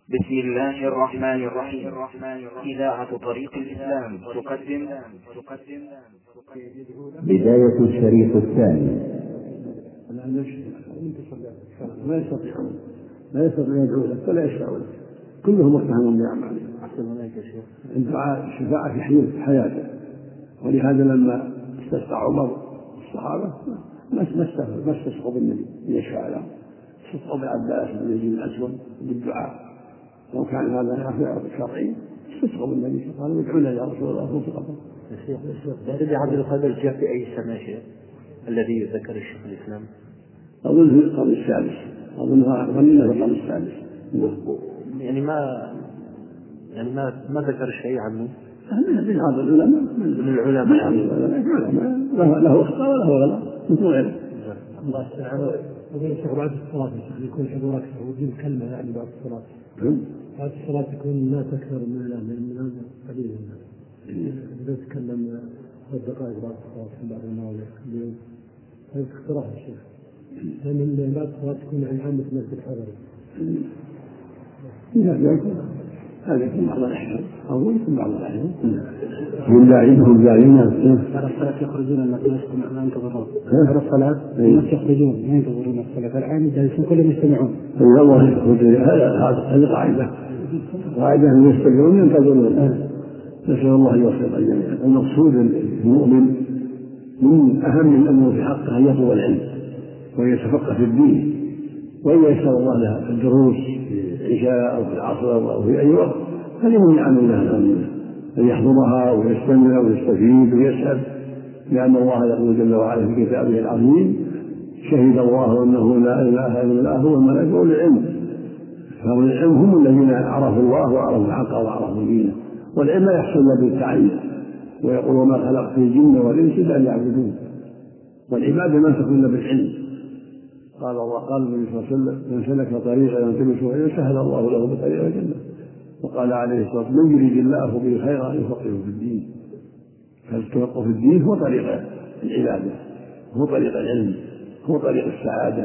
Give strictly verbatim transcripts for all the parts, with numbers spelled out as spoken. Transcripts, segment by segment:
بسم الله الرحمن الرحيم. إذاعة طريق الإسلام تقدم بداية الشريط الثاني. ما يستطيعون لا يستطيعون يدعو لك ولا يشفعوا لك، كلهم متهمون بأعمالهم. الدعاء الشفاعة في حياته، ولهذا لما استسقى عمر الصحابة ما استسقوا بالنبي ليشفع لهم، استسقوا بعباس بن يزيد الأسود بالدعاء. لو كان هذا نافع شرعي استسقوا بالنبي قالوا ادعوا لنا يا رسول الله في قبره. سيدي عبد القادر جاء في أي سنة شيء الذي ذكر الشيخ الإسلام؟ أظن في القرن السادس، أظنها ظننا في القرن السادس. يعني ما يعني ما ما ذكر شيء عنه من هذا العلماء من العلماء له له اخطاء وله غلط مثل غيره. الله تعالى أظن الشيخ بعد الصلاة يكون حضور أكثر ويجيب كلمة يعني بعد الصلاة. بعد الصلاة يكون الناس أكثر من من من قليل الناس. إذا تكلم الدقائق بعد الصلاة بعد الموالد اليوم هذا اقتراح الشيخ. لأن بعد الصلاة تكون يعني عامة الناس بالحضر. هذا يكون بعض الأحيان أو يكون بعض الأحيان. من داعيهم داعينا. بعد الصلاة يخرجون الناس ما ينتظرون. بعد الصلاة الناس يخرجون ما ينتظرون الصلاة، الآن جالسين كلهم يستمعون. الله هذا هذه قاعدة قاعدة أن يستمعون ينتظرون. نسأل الله أن يوفق الجميع. المقصود المؤمن من أهم الأمور في حقه أن يطلب العلم ويتفقه في الدين، وإن يسأل الله له الدروس في العشاء أو في العصر أو في أي وقت فليمن عن الله أن يحضرها ويستمع ويستفيد ويسأل، لأن الله يقول جل وعلا في كتابه العظيم: شهد الله أنه لا إله إلا الله والملائكة وأولو العلم. فأولو العلم هم الذين عرفوا الله وعرفوا الحق وعرفوا دينه، والعلم لا يحصل إلا بالتعليم. ويقول: وما خلقت الجن والإنس إلا ليعبدون. والعبادة ما تكون إلا بالعلم. قال الله قال النبي صلى الله عليه وسلم: من سلك طريقا يلتمس علما سهل الله له بطريق الجنة. وقال عليه الصلاة والسلام: من يريد الله به خيرا يفقهه في الدين. فالتفقه في الدين هو طريق العبادة، هو طريق العلم، هو طريق السعادة،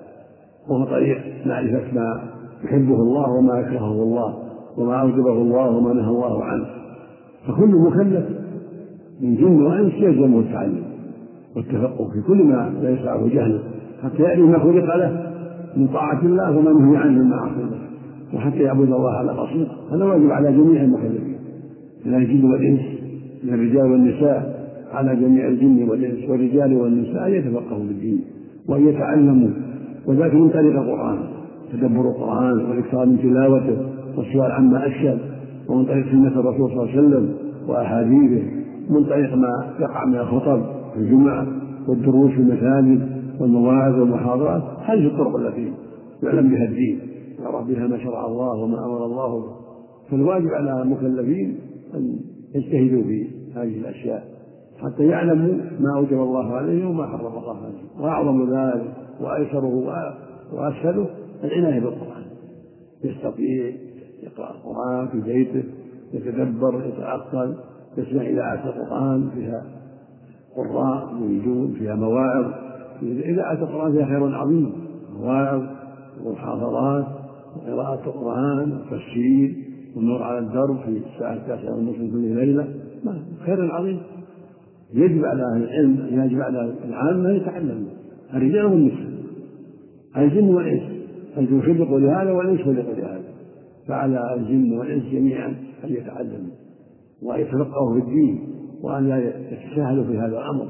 وهو طريق معرفة ما يحبه الله وما يكرهه الله، وما أوجبه الله وما نهى الله عنه. فكل مكلف من جن وإنس يلزمه التعلم والتفقه في كل ما لا يسعه جهله، حتى يعلم ما خلق له من طاعة الله وما نهي عنه من معاصي الله، وحتى يعبد الله على بصيرة. هذا واجب على جميع المكلفين من الجن والإنس، من الرجال والنساء، على جميع الجن والإنس والرجال والنساء أن يتفقهوا بالدين وأن يتعلموا، وذلك من طريق القرآن، تدبر القرآن والإكثار من تلاوته والسؤال عما أشكل، ومن طريق سنة الرسول صلى الله عليه وسلم وأحاديثه، من طريق ما يقع من الخطب في الجمعة والدروس في المساجد والمواعظ والمحاضرات. هذه الطرق التي يعلم بها الدين، يعرف بها ما شرع الله وما أمر الله به. فالواجب على المكلفين أن يجتهدوا في هذه الأشياء حتى يعلموا ما أوجب الله عليه وما حرم الله عليه. وأعظم ذلك وأيسره وأسهله العناية بالقرآن. يستطيع يقرأ القرآن في بيته، يتدبر، يتعقل، يسمع إذاعة القرآن فيها قراء موجود، فيها مواعظ. إذاعة القرآن فيها خير عظيم، مواعظ ومحاضرات وقراءة القرآن وتفسير والنور على الدرب في الساعة التاسعة والنصف من كل ليلة، خير عظيم. يجب على أهل العلم، يجب على العامة أن يتعلموا، الرجال والنساء، الجن والإنس، الجن خلقوا لهذا والإنس خلقوا لهذا. فعلى الجن والإنس جميعا أن يتعلموا وأن يتفقهوا في الدين وأن لا يتساهلوا في هذا الأمر،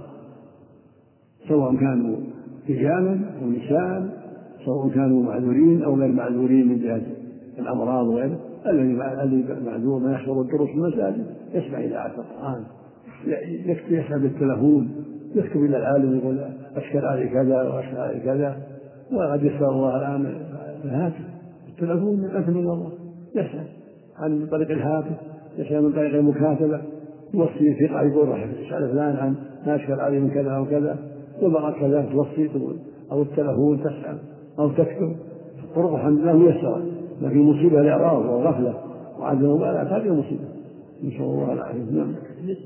سواء كانوا رجالا أو نساء، سواء كانوا معذورين أو غير معذورين من جهة الأمراض وغيره. الذي معذور ما يحضر الدروس في المساجد يسمع إذاعة القرآن، يسمع بالتلفون، يكتب إلى العالم يقول: أشكل علي كذا وأشكل علي كذا. وقد يسأل الله الآن الهاتف التلفون من أثم الله، يسأل عن طريق الهاتف، يسأل من طريق المكاتبة، توصي ثقة يقول: راح تسأل فلان عن ما أشكل علي من كذا أو كذا، وبعد كذا توصي تقول، أو التلفون تسأل أو تكتب. طرق الحمد لله ميسرة، لكن مصيبة الإعراض والغفلة وعدم المبالاة هذه مصيبة، نسأل الله العافية. نعم.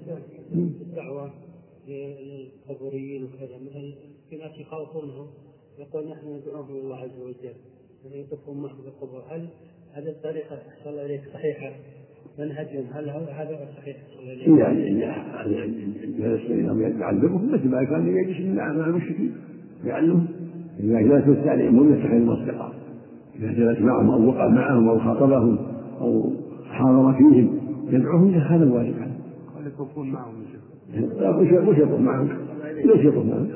الدعوة للقبوريين وكذا، مثلا في ناس يخافونهم يقول: نحن ندعوهم الله عز وجل، يعني يقفون معهم في القبور، هل هذه الطريقة أحسن الله إليك صحيحة منهجهم، هل هذا صحيح؟ يعني يعلمهم مثل ما كان يجلس مع المشركين يعلمهم. إذا جلس التعليم يتخذ المصدقات، إذا جلس معهم أو وقع معهم أو خاطبهم أو حاضر فيهم يدعوهم إلى هذا الواجب. قال يكون معهم لا وش يطوف معهم؟ ليش يطوف معهم؟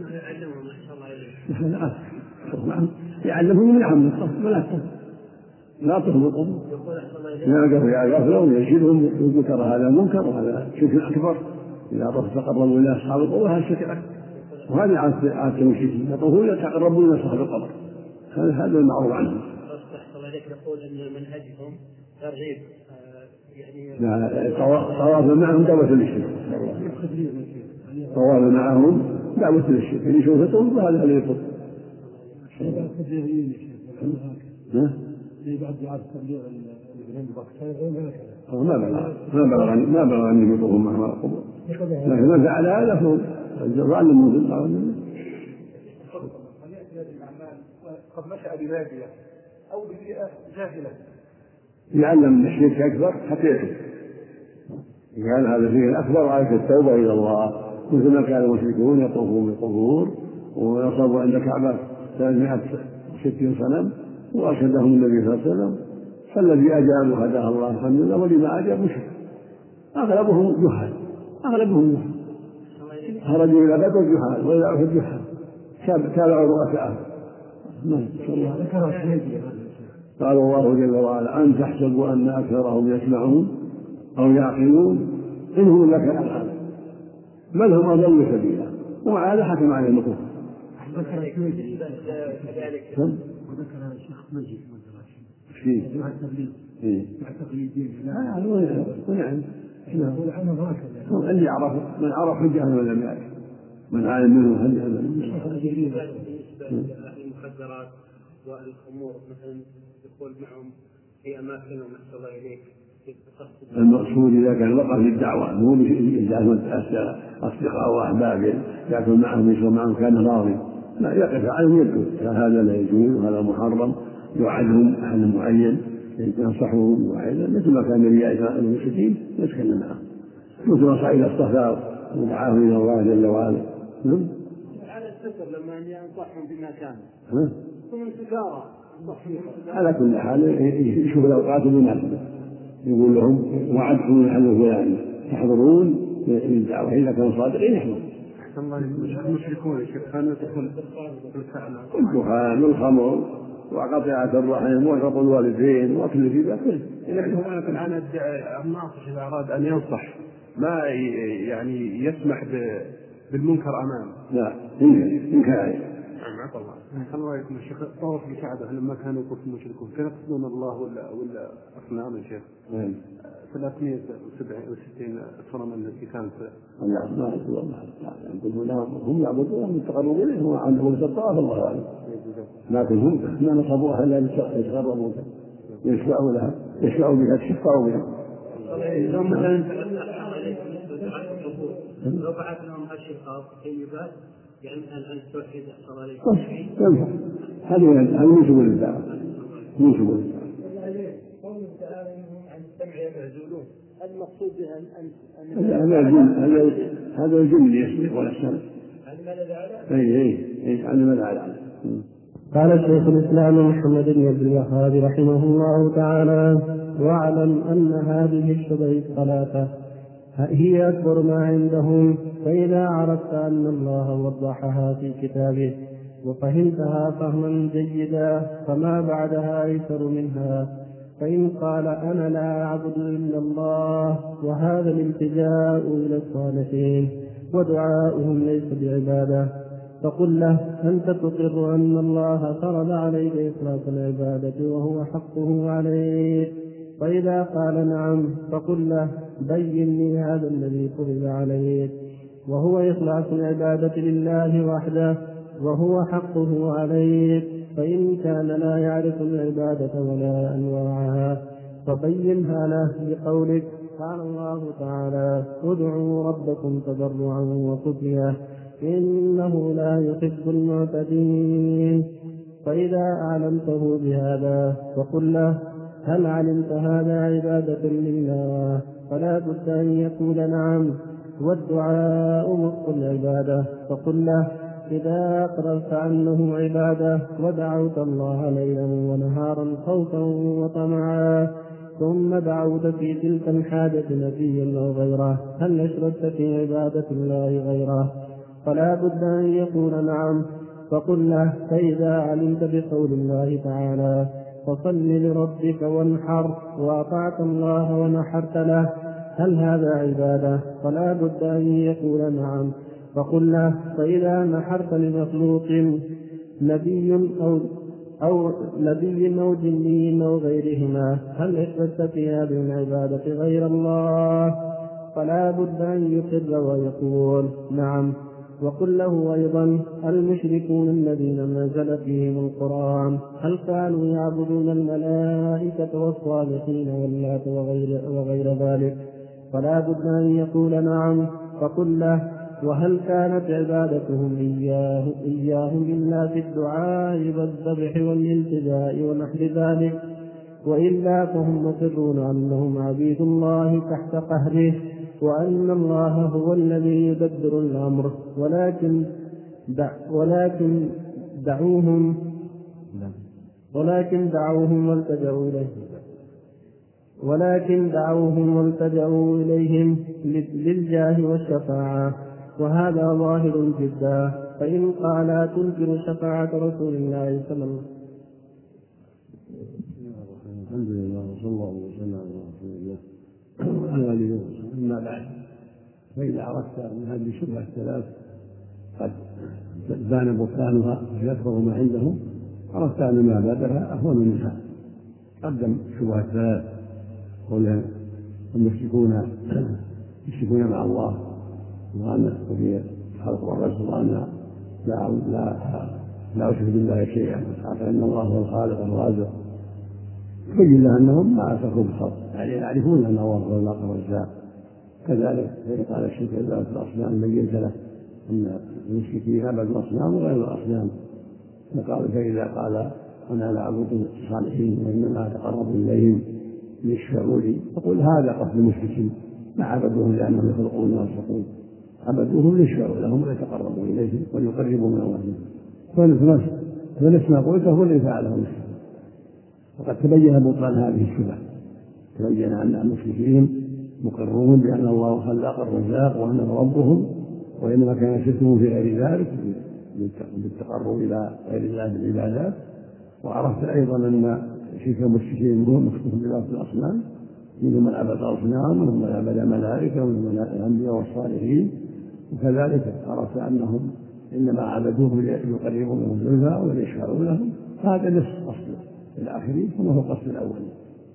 يعلمهم من عمل الطف ولا الطف، لا تهبطهم يعقف يعقفهم ويرشدهم يقول ترى هذا منكر وهذا شرك أكبر، إذا تقربوا إلى أصحاب القبور هذا شرك أكبر، وهذه عادة المشركين يطوفون يتقربون إلى صاحب القبر، هذا المعروف عنهم. يقول أن منهجهم ترغيب يعني طواف معهم دعوة للشرك، طواف معهم دعوة للشرك، يعني شوف يطوف وهذا اللي يطوف. بعد دعاء التبليغ الابن بكر ما بلغ ما بلغ ما بلغ أن يطوفون معهم على القبور، لكن من فعل هذا فهو يعلم من قد نشأ ببادية أو ببيئة جاهلة يعلم الشرك أكبر حتى يتوب، قال هذا فيه الأكبر وعليك التوبة إلى الله، مثل ما كان المشركون يطوفون بالقبور ويصابوا عند الكعبة ثلاثمائة وستين صنم وأرشدهم النبي صلى الله عليه وسلم، فالذي أجاب هداه الله الحمد لله، ولما أجاب مشرك أغلبهم جهال، أغلبهم جهال خرجوا إلى بدر جهال وإلى أحد جهال تابعوا رؤساءهم. قال الله جل وعلا أن تحسبوا أن أكثرهم يسمعون أو يعقلون إن هم لك الآن بل هم أضل سبيلا، ومع هذا حكم عليهم الكفر. وذكر الشيخ مجيد في مع التبليغ مع تقليدين نعم يقول عنه هكذا اللي يعرف من عرف حجة من لم يعرف من عالم منه حجة من المخدرات والأمور مثلا يقول معهم في أماكن ومحصل الله إليك. المقصود إذا كان وقف للدعوة مو يجعل أصدقاء وأحباب يأكل معهم يشرب معهم كان راضي، لا يقف عليهم يدعو هذا لا يجوز وهذا محرم، يوعدهم أهل معين ينصحهم وعيدا مثل ما كان النبي عليه المشركين يتكلم معهم، مثل ما صعد الصفا ودعاهم إلى الله جل وعلا. على الستر لما ينصحهم بما كان ثم سجارة على كل حال يشوف الأوقات المناسبة يقول لهم وعدكم من الحل الفلاني تحضرون للدعوة إذا كانوا صادقين يحضرون. المشركون كانوا يدخلون الدخان والخمر وقطيعة الرحم وعقوق الوالدين وكل شيء ذلك. لكن أنا الناصح إذا أراد أن ينصح ما يعني يسمح بالمنكر أمامه. لا إن كان الله يكون الشيخ طواف الكعبة لما كانوا يطوف المشركون كانوا يقصدون الله ولا ولا أصنام يا شيخ؟ ثلاثمائة وستين صنما التي كانت لا ما يقول الله يقولون هم يعبدون يتقربون إليه وعندهم الطواف الله أعلم، لكن هم ما نصبوها إلا يتقربون يشفعوا لها يشفعوا بها تشفعوا بها. لو مثلا لو بعث لهم هالشقاق طيبات يعني أن توحيد صلى الله عليه وسلم هذه هذه من سبل الدعوة من سبل الدعوة. قوله تعالى إنهم عن السمع يعزولون المقصود بها أن هذا الجن هذا الجن اللي يسمع ولا السمع. عن ماذا على؟ أي أي أي عن ماذا على. قال شيخ الإسلام محمد بن عبد الوهاب رحمه الله تعالى: واعلم أن هذه الشبه الثلاثة هي أكبر ما عندهم، فإذا عرفت أن الله وضحها في كتابه وفهمتها فهما جيدا فما بعدها أيسر منها. فإن قال أنا لا أعبد إلا الله وهذا الالتجاء إلى الصالحين ودعاؤهم ليس بعبادة، فقل له أنت تقر أن الله فرض عليك إخلاص العبادة وهو حقه عليك. فإذا قال نعم فقل له بين لي هذا الذي فرض عليك وهو إخلاص العبادة لله وحده وهو حقه عليك. فإن كان لا يعرف العبادة ولا أنواعها فبينها له بقولك قال الله تعالى ادعوا ربكم تضرعا وخفية إنه لا يحب المعتدين. فإذا أعلمته بهذا فقل له هل علمت هذا عبادة لله؟ فلا بد أن يقول نعم. والدعاء مخ العبادة، فقل له إذا أقررت أنه عبادة ودعوت الله ليلا ونهارا خوفا وطمعا، ثم دعوت في تلك الحاجة نبيا أو غيره، هل أشركت في عبادة الله غيره؟ فلا بد أن يقول نعم. فقل له فإذا علمت بقول الله تعالى فصل لربك وانحر، وأطعت الله ونحرت له، هل هذا عبادة؟ فلا بد أن يقول نعم. فقل له فإذا نحرت لمخلوق نبي أو أو نبي أو جني أو غيرهما، هل أشركت في هذه العبادة غير الله؟ فلا بد أن يقر ويقول نعم. وقل له أيضا المشركون الذين نزل فيهم القرآن هل كانوا يعبدون الملائكة والصالحين واللات وغير, وغير ذلك؟ فلا بد أن يقول نعم. فقل له وهل كانت عبادتهم إياه إياهم إلا في الدعاء والذبح والالتجاء ونحو ذلك؟ وإلا فهم مقرون أنهم عبيد الله تحت قهره، وأن الله هو الذي يدبر الأمر، ولكن دع ولكن دعوهم ولكن دعوهم والتجأوا إليه ولكن دعوهم والتجأوا إليهم للجاه والشفاعة، وهذا ظاهر جدا. فإن قال تنكر شفاعة رسول الله صلى الله عليه وسلم. الحمد لله وصلى الله وسلم على رسول الله وعلى آله وصحبه. أما بعد، فإذا عرفت أن هذه الشبهة الثلاث قد بان بطلانها ويكبر ما عنده، عرفت أن ما بعدها أهون منها. قدم الشبهة الثلاث قولها المشركون يشركون مع الله، وأن في خلق الرسول وأن لا لا لا أشرك بالله شيئا، فإن الله هو الخالق الرازق. بين له أنهم ما أشركوا بالخلق، يعني يعرفون أن الله هو الخالق الرزاق. كذلك فإن قال الشرك عبادة الأصنام بينت له أن المشركين عبدوا الأصنام وغير الأصنام. فقال فإذا قال أنا لا أعبد الصالحين وإنما أتقرب إليهم ليشفعوا لي، فقل هذا قصد المشركين، ما عبدوهم لأنهم يخلقون ويرزقون، عبدوهم ليشفعوا لهم ويتقربوا إليهم ويقربوا من الله. فنفس ما قلته هو الذي فعله المشرك. وقد تبين بطلان هذه الشبهة، تبين أن المشركين مقرون بأن الله خلق الرزاق وأنه ربهم، وإنما كان شركهم في غير ذلك بالتقرب إلى غير الله بالعبادات. وعرفت أيضا أن شرك المشركين هو مخصوص بعبادة الأصنام، منهم من عبد الأصنام ومنهم من عبد الملائكة ومنهم من الأنبياء والصالحين. وكذلك عرفت أنهم إنما عبدوهم ليقربوا منهم الزلفى وليشفعوا لهم. هذا نصف أصل الآخرين ثم هو قصد الأولين.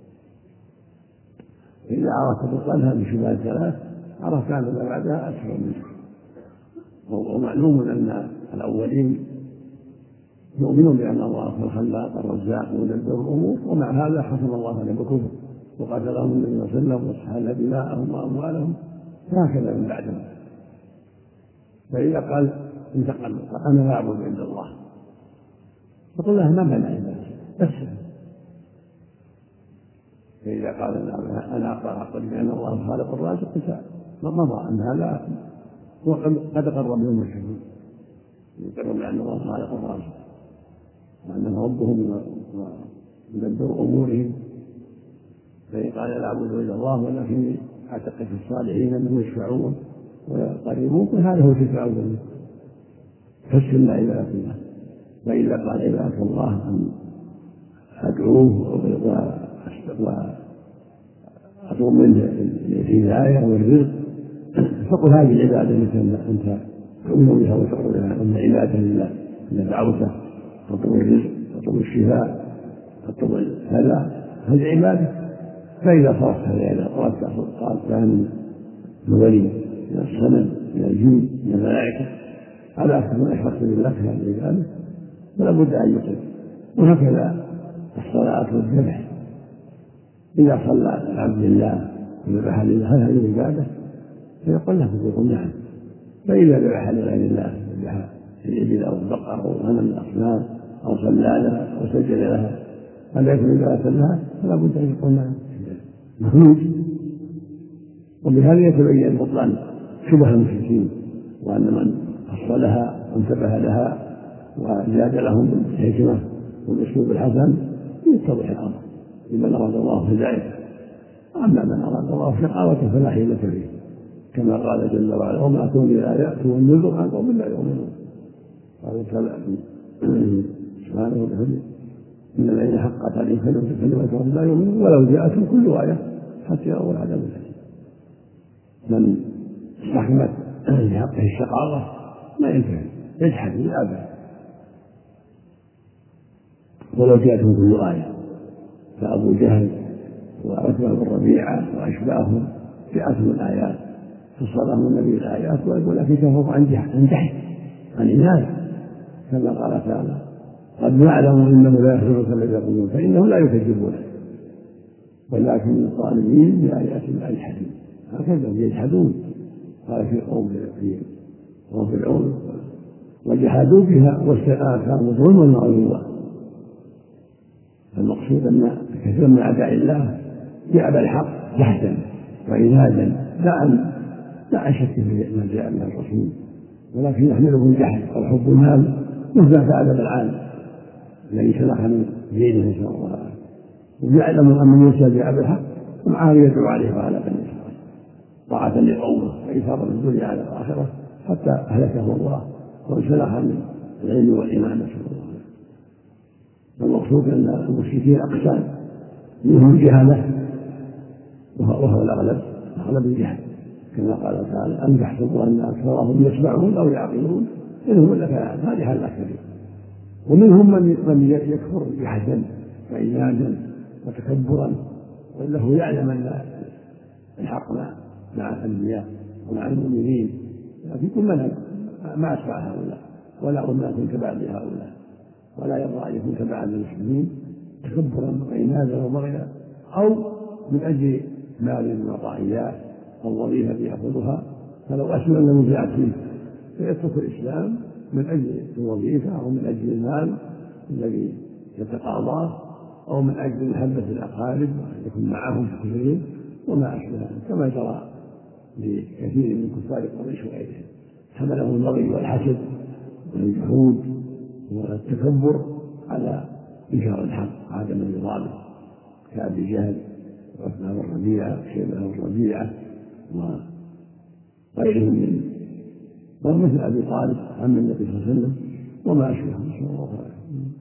إذا عرفت بطلانها بشبهة الثلاث عرفت أن ما بعدها أسهل منه. ومعلوم أن الأولين يؤمنون بأن الله هو الخلاق الرزاق ويدبر الأمور، ومع هذا حكم الله عليهم بالكفر وقتلهم النبي صلى الله عليه وسلم واستحل دماءهم وأموالهم، هكذا من بعدهم. فإذا قال انتقل أنا لا أعبد عند الله، فقل له ما منع الناس بس. فإذا قال أنا أقر بأن الله خالق الرازق مضى أن هذا قد قرب لهم المشركين، يقر بأن الله خالق الرازق وأنه ربهم ويدبر أمورهم. فإن قال لا أعبد إلا الله ولكن أعتقد في الصالحين أنهم يشفعون ويقربون، هذا هو الشفاعة منه حسن عبادة الله. وإذا قال عبادة الله أن أدعوه وأطلب منه الهداية والرزق، فقل هذه العبادة التي أنت تؤمن بها وتقول لها أن عبادة لله، أن دعوته تطلب الرزق تطلب الشفاء تطلب هذا هذه عبادة. فإذا صرفت هذه العبادة قال كان الولي من الصنم من الجن من الملائكة على أكثر من أشركت بالله في هذه العبادة، فلا بد أن يقل. وهكذا الصلاة والذبح، إذا صلى العبد لله وذبح لله هل هذه العبادة؟ فيقول له يقول نعم. فإذا ذبح لغير الله ذبح الإبل أو البقر أو غنم الأصنام أو صلى لها أو سجد لها هل يكون إذا لها فلا بد أن يكون مخلوق. وبهذا يتبين بطلان شبه المشركين، وأن من فصلها وانتبه لها وزاد لهم بالحكمة والأسلوب الحسن يتضح الأمر لمن أراد الله هدايته. أما من أراد الله شقاوته فلا حيلة فيه، كما قال جل وعلا: وما أتون بالآيات والنذر عن قوم لا يؤمنون. قال سبحانه وتعالى: إن الذين حقت عليهم كلمة ربهم لا يؤمنون ولو جاءتهم كل آية حتى يروا العذاب الأليم. من استحكمت لحقه الشقاوة لا ينتهي، يجحد بالآباء ولو جاءتهم كل آية. فأبو جهل وعتبة بن ربيعة وأشباههم جاءتهم الآيات فصلهم النبي الآيات ولكن كفروا عن جحد عن عناد، كما قال تعالى: قد نعلم إنه لا يحزنك الذي يقولون فإنهم لا يكذبونك ولكن الظالمين بآيات الله يجحدون. هكذا يجحدون. قال في قوم في قوم فرعون: وجحدوا بها واستيقنتها ظلما وعلوا. المقصود أن كثير من أعداء الله جعل الحق جحدا وعنادا لا عن لا عن شك في ما جاء من الرسول، ولكن يحمله الجحد والحب المال مثل فعل بالعالم الذي سلخ من دينه نسأل الله العافية، ويعلم أن من يرسل جاء بالحق ومعه يدعو عليه وعلى بني إسرائيل طاعة لقومه وإيثارا للدنيا على الآخرة حتى أهلكه الله وانسلخ من العلم والإيمان نسأل الله العافية. المقصود أن المشركين أقسام، منهم جهالة وهو الأغلب أغلب الجهل، كما قال تعالى: أم تحسبوا أن أكثرهم يسمعون أو يعقلون إنهم إلا كلام. هذه حال الأكثرين. ومنهم من يكفر جحدا وعنادا وتكبرا، وإلا هو يعلم أن الحق مع الأنبياء ومع المؤمنين، لكن كل من ما أتبع هؤلاء ولا أمة تبع لهؤلاء ولا يرضى أن يكون تبعا للمسلمين تكبرا وعنادا وبغيا، أو من أجل مال من الرعيات والوظيفة يأخذها، فلو أسلم لم يجاعد فيه فيترك الإسلام من أجل الوظيفة أو من أجل المال الذي يتقاضاه أو من أجل محبة الأقارب وأن يكون معهم في كل يوم وما أشبه، كما جرى لكثير من كفار قريش وغيرهم، حمله البغي والحسد والجحود والتكبر على إنكار الحق عدم النظام كأبي جهل وعتبة بن ربيعة وشيبة بن ربيعة وغيرهم من ومثل أبي طالب عم النبي صلى الله عليه وسلم وما أشبه. نسأل الله تعالى.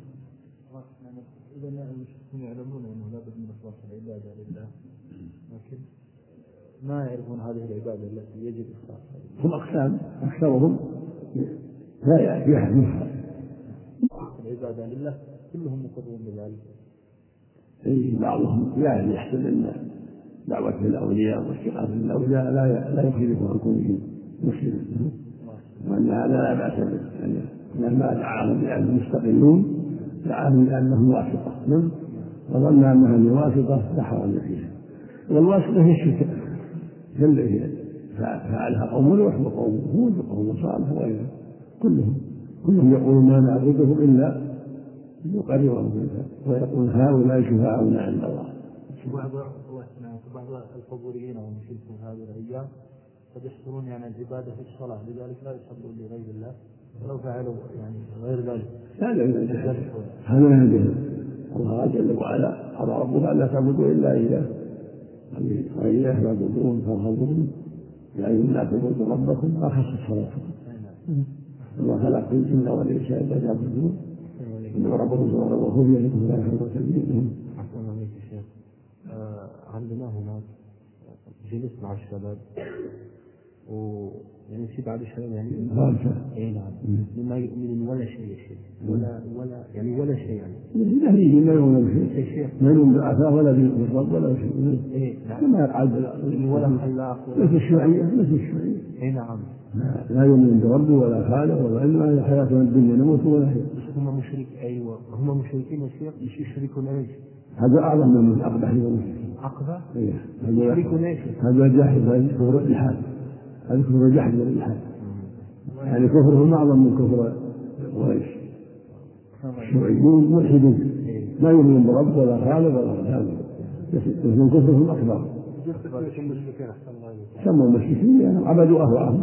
إذا المشركون يعلمون أنه لا بد من إخلاص العبادة لله، لكن ما يعرفون هذه العبادة التي يجب إخلاصها. هم أقسام، أكثرهم لا يأتي أحد منها العبادة لله كلهم مقرون بذلك. أي بعضهم يعني يحسب أن دعوة الأولياء واستغاثة الأولياء لا لا يخرجه عن كونه مسلما، وأن هذا لا بأس به، لأن ما دعاهم بأنهم مستقلون دعاهم بأنهم واسطة، وظن أنها الواسطة لا حرج فيها. والواسطة هي الشرك الذي فعلها قوم نوح وقوم هود وقوم صالح وغيرهم، كلهم كلهم يقولون ما نعبدهم إلا يقررهم ويقول هؤلاء شفاعنا عند الله. بعض القبوريين والمشركون هذه الأيام قد يحصلون يعني العبادة في الصلاة، لذلك لا يصلون لغير الله ولو فعلوا يعني غير ذلك. هذا ما يهديهم. الله جل وعلا قال: ربك ألا تعبدوا إلا إياه وإياه يعبدون فارهبون يا أيها الناس اعبدوا ربكم ما خصت صلاتكم وما خلق الجن والإنس إلا ليعبدون إن ربكم سبحانه وهو يهديكم لا يحب سبيلهم. أحسن عليك يا شيخ. عندنا هناك جلست مع الشباب ويعني في بعض الشباب يعني اي نعم مما يؤمن ولا شيء يا شيخ ولا ولا يعني ولا شيء يعني لا يؤمن لا يؤمن بشيء ما يؤمن بالعفاء ولا بالرب ولا شيء اي نعم كما يقعد ولا خلاق مثل الشيوعية مثل الشيوعية اي نعم لا يؤمن برب ولا خالق ولا علم ولا حياتنا الدنيا نموت ولا شيء. هم مشرك ايوه هم مشركين يا شيخ مش يشركون ايش هذا أعظم من أقبح المشركين. أقبح؟ إيه. يشركون ايش؟ هذا جاحد هذا كفر الإلحاد هذا كفر جحد الإلحاد يعني كفرهم أعظم من كفر قريش. الشيوعيون ملحدون ما يؤمن برب ولا خالق ولا هذا من كفرهم أكبر. سموا المشركين لأنهم عبدوا أهواءهم.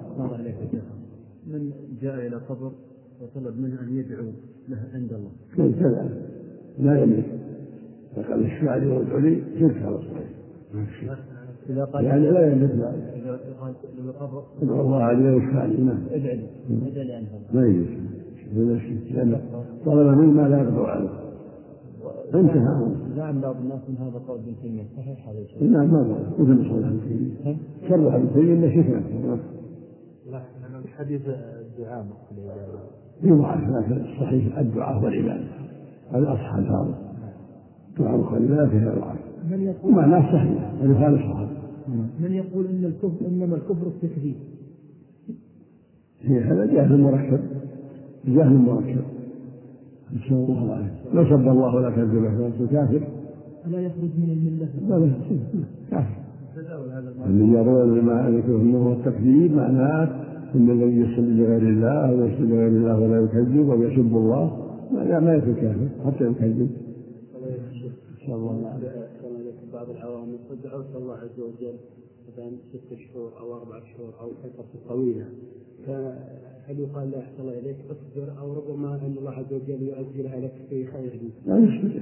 من جاء إلى قبر وطلب منه أن يدعو له عند الله كيف كذا لا يملك، فقال الشاعر والدعو لي شرك على الصحيح يعني لا يملك ذلك. ادعو الله عليه ويشفع لي ما ادعي ادعي عنه ما يجوز لأن طلب منه ما لا يقدر عليه انتهى. زعم بعض الناس من هذا قول ابن تيمية صحيح هذا الشيء؟ نعم ما هو مثل صلى ابن تيمية شرح ابن تيمية إلا شركا. لا الحديث الدعاء يضعف لكن الصحيح الدعاء والعبادة هذا أصح الفاظ دعاء الخليفة فيها ضعف ومعناه صحيح ولهذا الصحابة. من يقول ان الكفر انما الكفر التكذيب؟ هي هذا جهل مركب جهل مركب نسأل الله العافية. لو سب الله ولا كذبه فهو كافر لا يخرج من الملة. لا لا كافر. اللي يرون ما ذكره انه التكذيب معناه ان الذي يصلي لغير الله او يصلي لغير الله ولا يكذب او يسب الله لا ما يكون كافر حتى يكذب. ان شاء الله بعض العوام دعوت الله عز وجل مثلا ست شهور او اربع شهور او فتره طويله، فهل يقال لا احسن الله اليك اصبر او ربما ان الله عز وجل يؤجلها لك في خير؟ لا يصبر.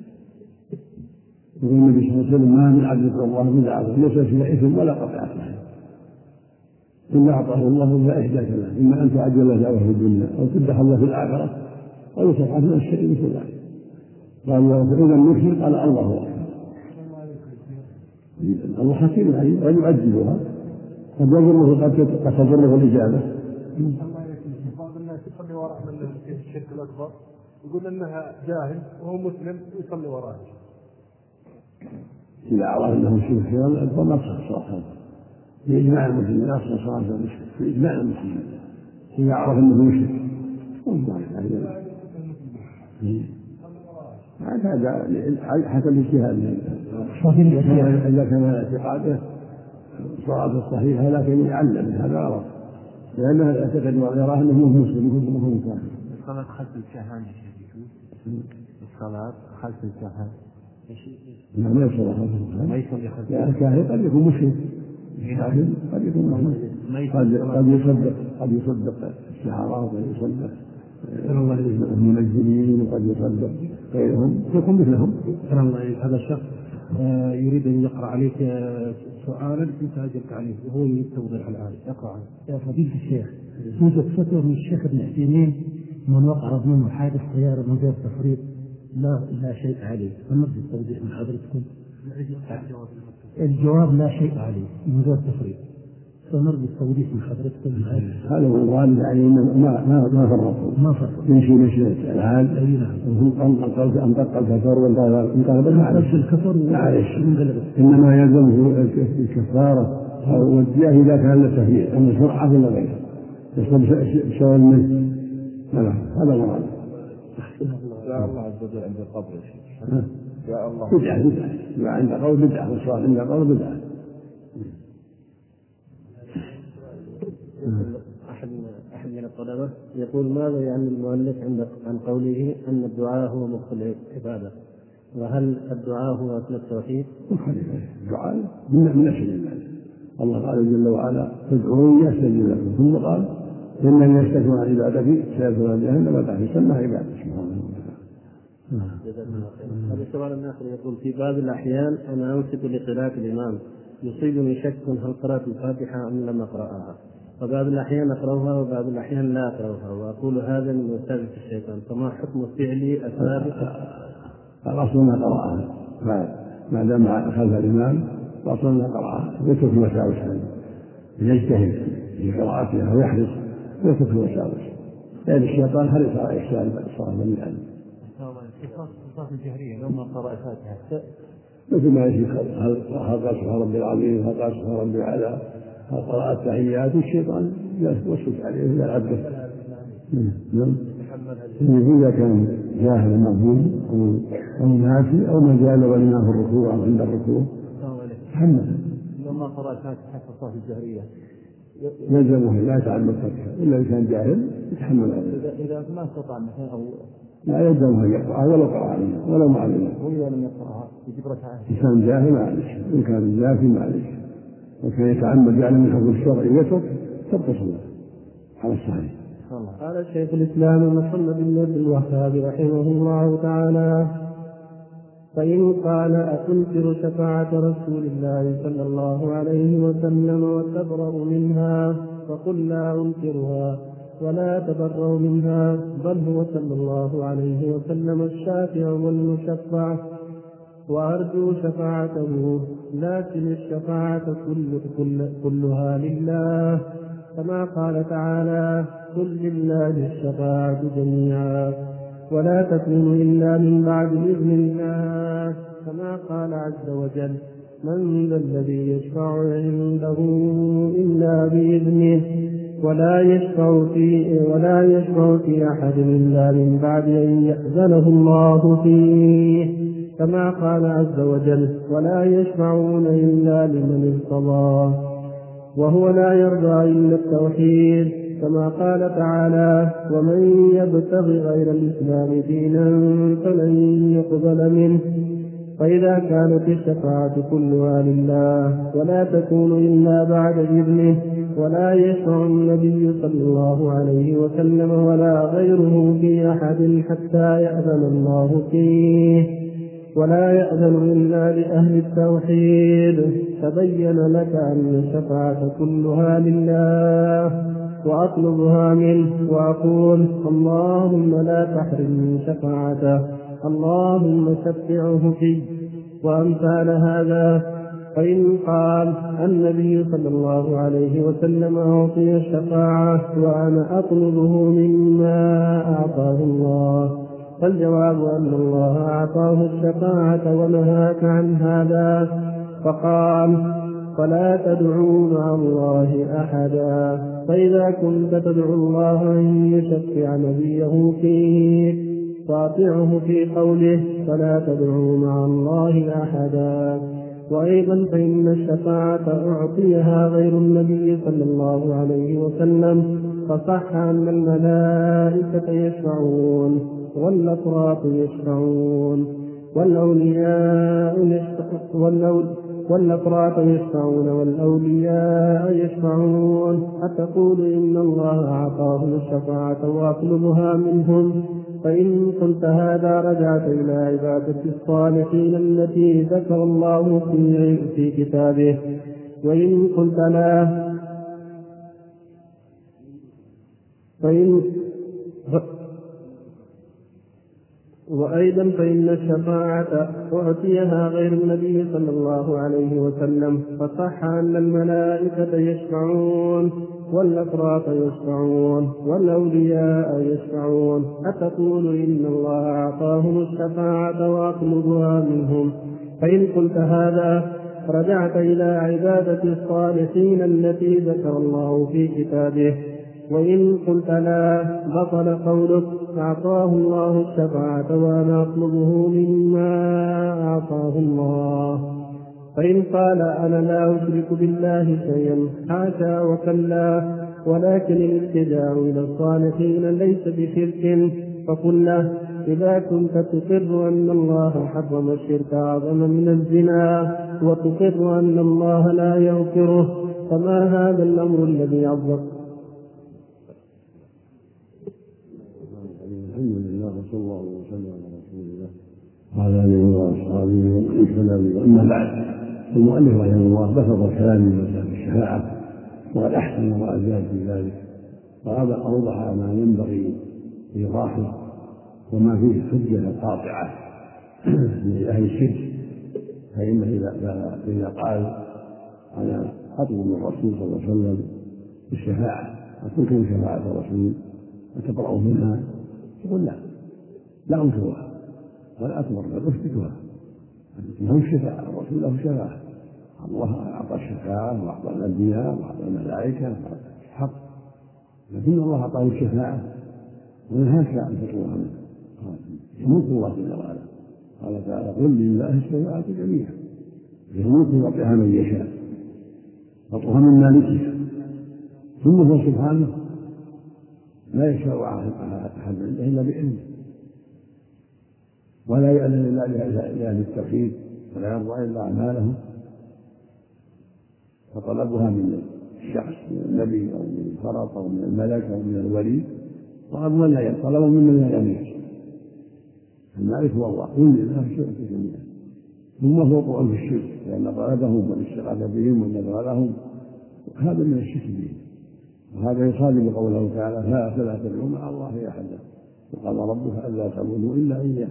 يقول النبي صلى الله عليه وسلم ما من عبد الله بدعه ليس فيها اثم ولا قطع إلا أعطاه الله إلا إحداث له إما أن تعجل له دعوة في الدنيا أو تدخل الله في الآخرة أو يصفح من الشيء مثل ذلك. قال فإذا النكر قال الله أكبر. الله حكيم عليم وأن يعجلها قد يضره قد تضره الإجابة. بعض الناس يصلي وراء من الشرك الأكبر يقول أنها جاهل وهو مسلم ويصلي وراءه. إذا عرف أنه شرك الأكبر ما تصح صلاة بإجماع المسلمين أصلا صلاة المشرك في إجماع المسلمين إذا عرف أنه مشرك هذا حسب الاجتهاد. إذا كان اعتقاده صلاة الصحيحة لكن يعلم هذا غلط لأنه يعتقد ويراه أنه مسلم يكون مهم كافر. الصلاة خلف الكهان الصلاة خلف الكهان لا ما يصلي خلف الكهان لأن الكاهن قد يكون مشرك قد يكون مهم قد يصدق قد يصدق الشعراء وقد يصدق المنجمين وقد يصدق غيرهم يكون مثلهم. هذا الشخص يريد أن يقرأ عليك سؤالا كنت أجبت عليه وهو يريد توضيح الآن يقرأ عليه. يا فضيلة الشيخ توجد فتوى من الشيخ ابن عثيمين من وقع منه حادث سيارة من غير تفريط لا لا شيء عليه فنرجو التوضيح من حضرتكم. الجواب لا شيء عليه من غير تفريط فنرجو التوضيح من حضرتكم. هذا هو الغالب عليه ما ما ما فرطوا ما فرطوا يمشي مشية العاد انقلب انقلب الكفر وانقلب معلش الكفر معلش انما يلزمه الكفارة او الدية اذا كان له تفريط اما سرعة ولا غيره يصب شغل منه هذا مراد. يا الله عز وجل عند القبر يا الله بدعة بدعة عند قول بدعة والصلاة عند قول بدعة. أحد أحد من الطلبة يقول ماذا يعني المؤلف عند عن قوله أن الدعاء هو مخ العبادة وهل الدعاء هو أصل التوحيد؟ الدعاء من من أصل العبادة. الله قال جل وعلا تدعوني أستجب لكم ثم قال إنني يستكبرون عن عبادتي سيدخلون جهنم وتحسن عبادة سبحانه وتعالى. هذا السؤال آخر يقول في بعض الأحيان أنا أنصت لقراءة الإمام يصيبني شك هل قرأت الفاتحة أم لم أقرأها وبعض الأحيان أقرأها وبعض الأحيان لا أقرأها وأقول هذا من وساوس الشيطان فما حكم فعلي الثابت؟ الأصل ما قرأها ما دام خلف الإمام الأصل ما قرأها يترك الوساوس يجتهد في قراءتها ويحرص يترك الوساوس لأن الشيطان حرص على إحسان الصلاة من العلم. الصلاة الجهرية لو ما قرأ الفاتحة مثل ما يجي هل قال سبحان ربي العظيم هل قال سبحان ربي الأعلى هل قرأ التحيات الشيطان يوسوس عليه إلى عبده. نعم إذا كان جاهل مغموم أو ناسي أو ما جاء ولنا في الركوع أو عند الركوع تحمل. لو ما قرأ الفاتحة في الصلاة الجهرية يلزمه لا يتعلم الفاتحة إلا إذا كان جاهل يتحمل عليه. إذا ما استطاع مثلا أو لا يلزمه أن يقرأها ولو قرأ عليها ولو ما عليها. وإذا لم يقرأها يجب ركعة. إن كان جاهل معلش، إن كان جاهل معلش، وكان يتعمد يعلم من حكم الشرع يترك تبقى صلاة على الصحيح. قال شيخ الإسلام محمد بن عبد الوهاب رحمه الله تعالى: فإن قال أتنكر شفاعة رسول الله صلى الله عليه وسلم وتبرأ منها، فقل لا أنكرها ولا تبرأ منها، بل هو صلى الله عليه وسلم الشافع والمشفع وأرجو شفاعته، لكن الشفاعة كل كل كلها لله، كما قال تعالى: قل لله الشفاعة جميعا ولا تكون إلا من بعد إذن الله، كما قال عز وجل: من ذا الذي يشفع عنده إلا بإذنه ولا يشفع في ولا يشفع في أحد إلا من بعد أن يأذنه الله فيه، كما قال عز وجل: ولا يشفعون إلا لمن ارتضى، وهو لا يرضى إلا التوحيد، كما قال تعالى: ومن يبتغ غير الإسلام دينا فلن يقبل منه. فإذا كانت الشفاعة كلها لله ولا تكون إلا بعد إذنه، ولا يشفع النبي صلى الله عليه وسلم ولا غيره في أحد حتى يأذن الله فيه، ولا يأذن إلا لأهل التوحيد، تبين لك أن الشفاعة كلها لله، وأطلبها منه وأقول: اللهم لا تحرمني شفاعته، اللهم شفعه في، وأمثال هذا. فإن قال النبي صلى الله عليه وسلم أعطي الشفاعة وأنا أطلبه مما أعطاه الله، فالجواب أن الله أعطاه الشفاعة ونهاك عن هذا، فقال: فلا تدعوا مع الله أحدا. فإذا كنت تدعو الله أن يشفع نبيه فيك فاطعه في قوله: فلا تدعوا مع الله أحدا. وأيضا فإن الشفاعة أعطيها غير النبي صلى الله عليه وسلم، فصح أن الملائكة يشفعون والأفراط يشفعون والأولياء يشفعون والأفراط يشفعون والأولياء يشفعون، أتقول إن الله أعطاهم الشفاعة وأطلبها منهم؟ فإن قلت هذا رجعت إلى عبادة الصالحين التي ذكر الله في, في كتابه. وإن قلت لا فإن وأيضا فإن الشفاعة أعطيها غير النبي صلى الله عليه وسلم، فصح أن الملائكة يشفعون والأفراط يشفعون والأولياء يشفعون، أتقول إن الله أعطاهم الشفاعة وأطلبها منهم؟ فإن قلت هذا رجعت إلى عبادة الصالحين التي ذكر الله في كتابه. وإن قلت لا بطل قولك: أعطاه الله الشفاعة وأنا أطلبه مما أعطاه الله. فإن قال: أنا لا أشرك بالله شيئا، حاشا وكلا، ولكن الالتجاء إلى الصالحين ليس بشرك، فقل له: إذا كنت تقر أن الله حرم الشرك أعظم من الزنا وتقر أن الله لا يغفره، فما هذا الأمر الذي عظم؟ الحمد لله وصلى الله وسلم على رسول الله وعلى اله واصحابه وسلم. اما بعد، المؤلف رحمه الله بسط الكلام من مسائل الشفاعه وقد احسن واجاب في ذلك، واوضح ما ينبغي ايضاحه وما فيه حجه قاطعه لاهل الشرك. فانه اذا اذا قال: انا اطلب من الرسول صلى الله عليه وسلم الشفاعه، اتركوا شفاعه الرسول وتبرأوا منها، يقول: لا لا أنكرها ولا أتبر بل أثبتها، لهم الشفاعة، الرسول له شفاعة، الله أعطى الشفاعة وأعطى الأنبياء وأعطى الملائكة حق، لكن الله أعطاه الشفاعة ونهاك أن تطلبها منه، ملك الله جل وعلا. قال تعالى: قل لله الشفاعة جميعا، الملك يعطيها من يشاء، يعطيها من مالكها، ثم هو سبحانه لا يشاء أحد عنده إلا بإذنه، ولا يأذن إلا لأهل التوحيد ولا يرضى إلا أعمالهم، فطلبها من الشخص من النبي أو من الفرط أو من الملك أو من الولي طلب من لا يأذن، طلبوا من لا يأذن. المالك هو الله، قل لله شرك جميعا، ثم فوق في الشرك، لأن طلبهم والاستغاثة بهم والنذر لهم هذا من الشرك بهم، وهذا يصادم قوله تعالى فلا تدعوا مع الله أحدا وقال ربك ألا تعبدوا إلا إياه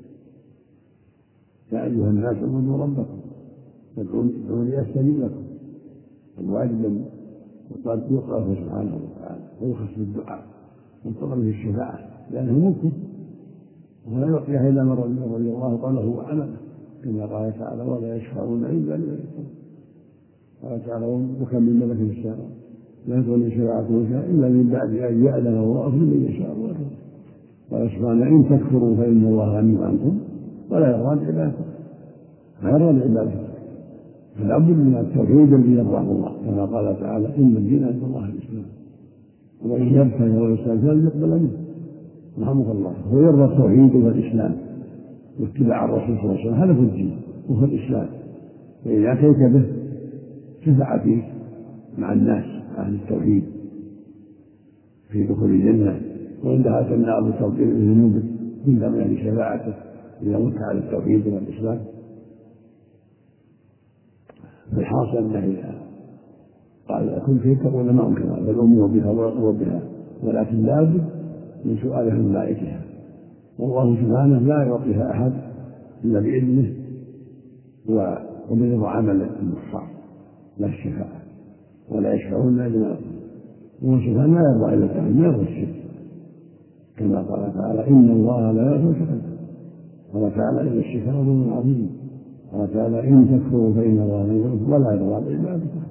يا أيها الناس اعبدوا ربكم ادعوني أستجب لكم. الواجب لم وقد يقرأ سبحانه وتعالى ويخص بالدعاء وانتظر به الشفاعة لأنه ممكن ولا يعطيها إلا من رضي الله قاله وعمله، كما قال تعالى ولا يشفعون إلا لمن يرضى. قال تعالى وكم من ملك في السماء لا تغني شفاعتهم إلا من بعد أن يأذن الله لمن يشاء ويرضى. قال سبحانه إن تكفروا فإن الله غني عنكم ولا يرضى لعبادكم، ما يرضى لعبادكم، فلابد من التوحيد الذي يرضاه الله، كما قال تعالى إن الدين عند الله الإسلام ومن يبتغي غير الإسلام فلن يقبل منه. رحمك الله. هو يرضى التوحيد والإسلام واتباع الرسول صلى الله عليه وسلم، هذا هو الدين وهو الإسلام، فإذا أتيت به شفع فيك مع الناس أهل التوحيد في دخول الجنة، وعندها تمنع بتوفيق ذنوبك إلا من أهل شفاعته إذا مت على التوحيد والإسلام. فالحاصل أنه إذا قال كن فيك تقول ما أمكن بل أمر بها ويقر بها، ولكن لابد من سؤاله الملائكة، والله سبحانه لا يعطيها أحد إلا بإذنه وبرضا عمل النصار لا الشفاعة ولا يشفعون إلا لما هو سبحانه لا يرضى إلا التوحيد لا يرضى الشرك، كما قال تعالى إن الله لا يغفر الشرك، قال تعالى إن الشرك لظلم عظيم، قال تعالى إن تكفروا فإن الله لا يغفر ولا يرضى لعبادكم.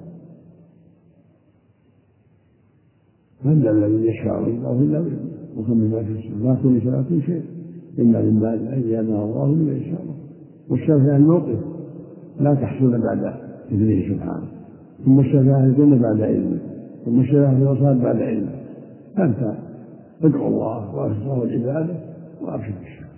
من ذا الذي يشفع عنده إلا بإذنه وكم من ملك في السماء لا تغني شفاعتهم شيئا إلا من بعد أن يأذن الله لمن يشاء. والشفاعة الموقف لا تحصل بعد إذنه سبحانه، ثم الشفاعة الجنة بعد إذنه، ثم الشفاعة في الوصال بعد إذنه. أنت ادعو الله وأشرف العبادة وأبشر بالشفاعة.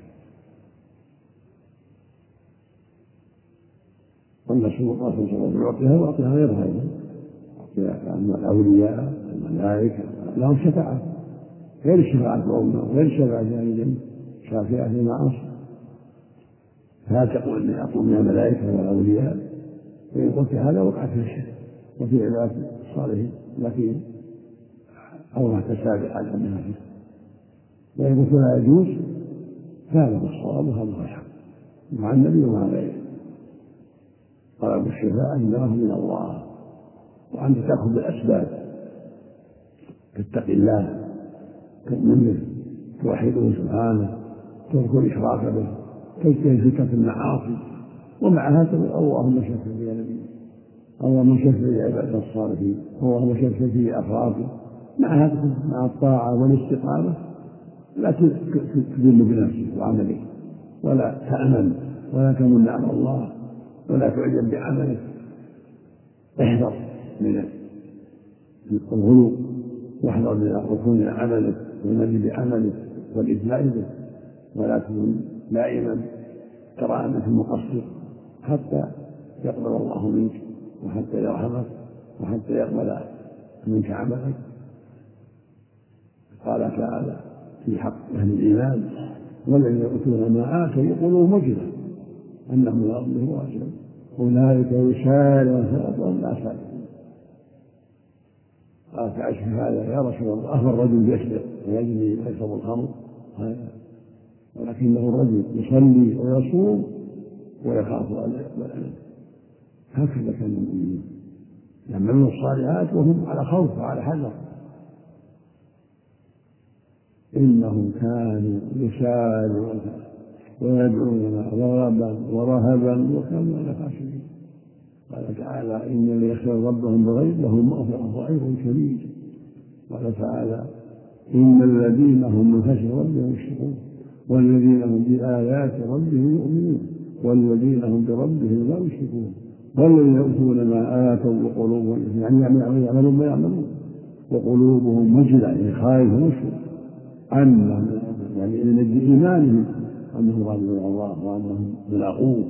والرسول الله صلى الله عليه وسلم يعطيها ويعطيها غيرها أيضا، يعطيها الأولياء الملائكة لهم شفاعة غير الشفاعة الأمة وغير الشفاعة أهل الجنة، شافعة في المعاصي، فلا تقول إني أطلب من الملائكة والأولياء، وإن قلت هذا وقعت في الشرك وفي عبادة الصالحين، لكن أوضحت السابق على أنها شرك، وإن قلت لا يجوز فهذا هو الصواب وهذا هو الحق مع النبي ومع غيره. طلب الشفاعة إنه من الله، وأنت تأخذ بالأسباب تتقي الله تؤمن به توحده سبحانه تذكر إشراك به تجتهد في المعاصي، ومع هذا اللهم شفع في نبيه اللهم شفع في عباده الصالحين اللهم شفع في أفراده. مع هذا مع الطاعة والاستقامة لا تذل بنفسك وعملك ولا تأمن ولا تمن على الله ولا تعجب بعملك، احذر من الغلو واحذر من الركون من عملك والمجد بعملك والإذلاء به، ولا تكن دائما ترى أنك مقصر حتى يقبل الله منك وحتى يرحمك وحتى يقبل منك عملك. قال تعالى في حق أهل الإيمان والذين يؤتون ما آتوا قلوبهم وجلة أنهم إلى ربهم راجعون أولئك يسارعون في الخيرات وهم لا سابقون. قال تعالى هذا يا رسول الله أهل الرجل يسرق ويجري ويشرب الخمر ولكنه الرجل يصلي ويصوم ويخاف أن يقبل منه. هكذا كان المؤمنين يعملون الصالحات وهم على خوف وعلى حذر. إنهم كانوا يسارعون ويدعوننا رغبا ورهبا وكانوا لنا خاشعين. قال تعالى إن الذين يخشون ربهم بالغيب لهم مغفرة وأجر كبير. قال تعالى إن الذين هم من خشية ربهم مشفقون والذين هم بآيات ربهم يؤمنون والذين هم بربهم لا يشركون والذين يؤتون ما آتوا وقلوبهم يعني يعملون ما يعملون وقلوبهم وجلة يعني خائفة مشفقة عنهم يعني إلى نجد إيمانهم وأنهم راجعون إلى الله وأنهم ملاقوه،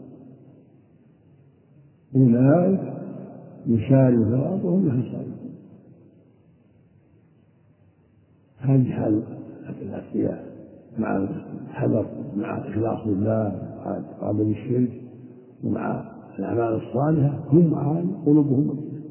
أولئك يسارع في الأرض وهم لها صالحون. هذه حال الأتقياء مع الحذر، مع الإخلاص لله، مع قابل الشرك، ومع الأعمال الصالحة، هم عالم قلوبهم مطمئنة،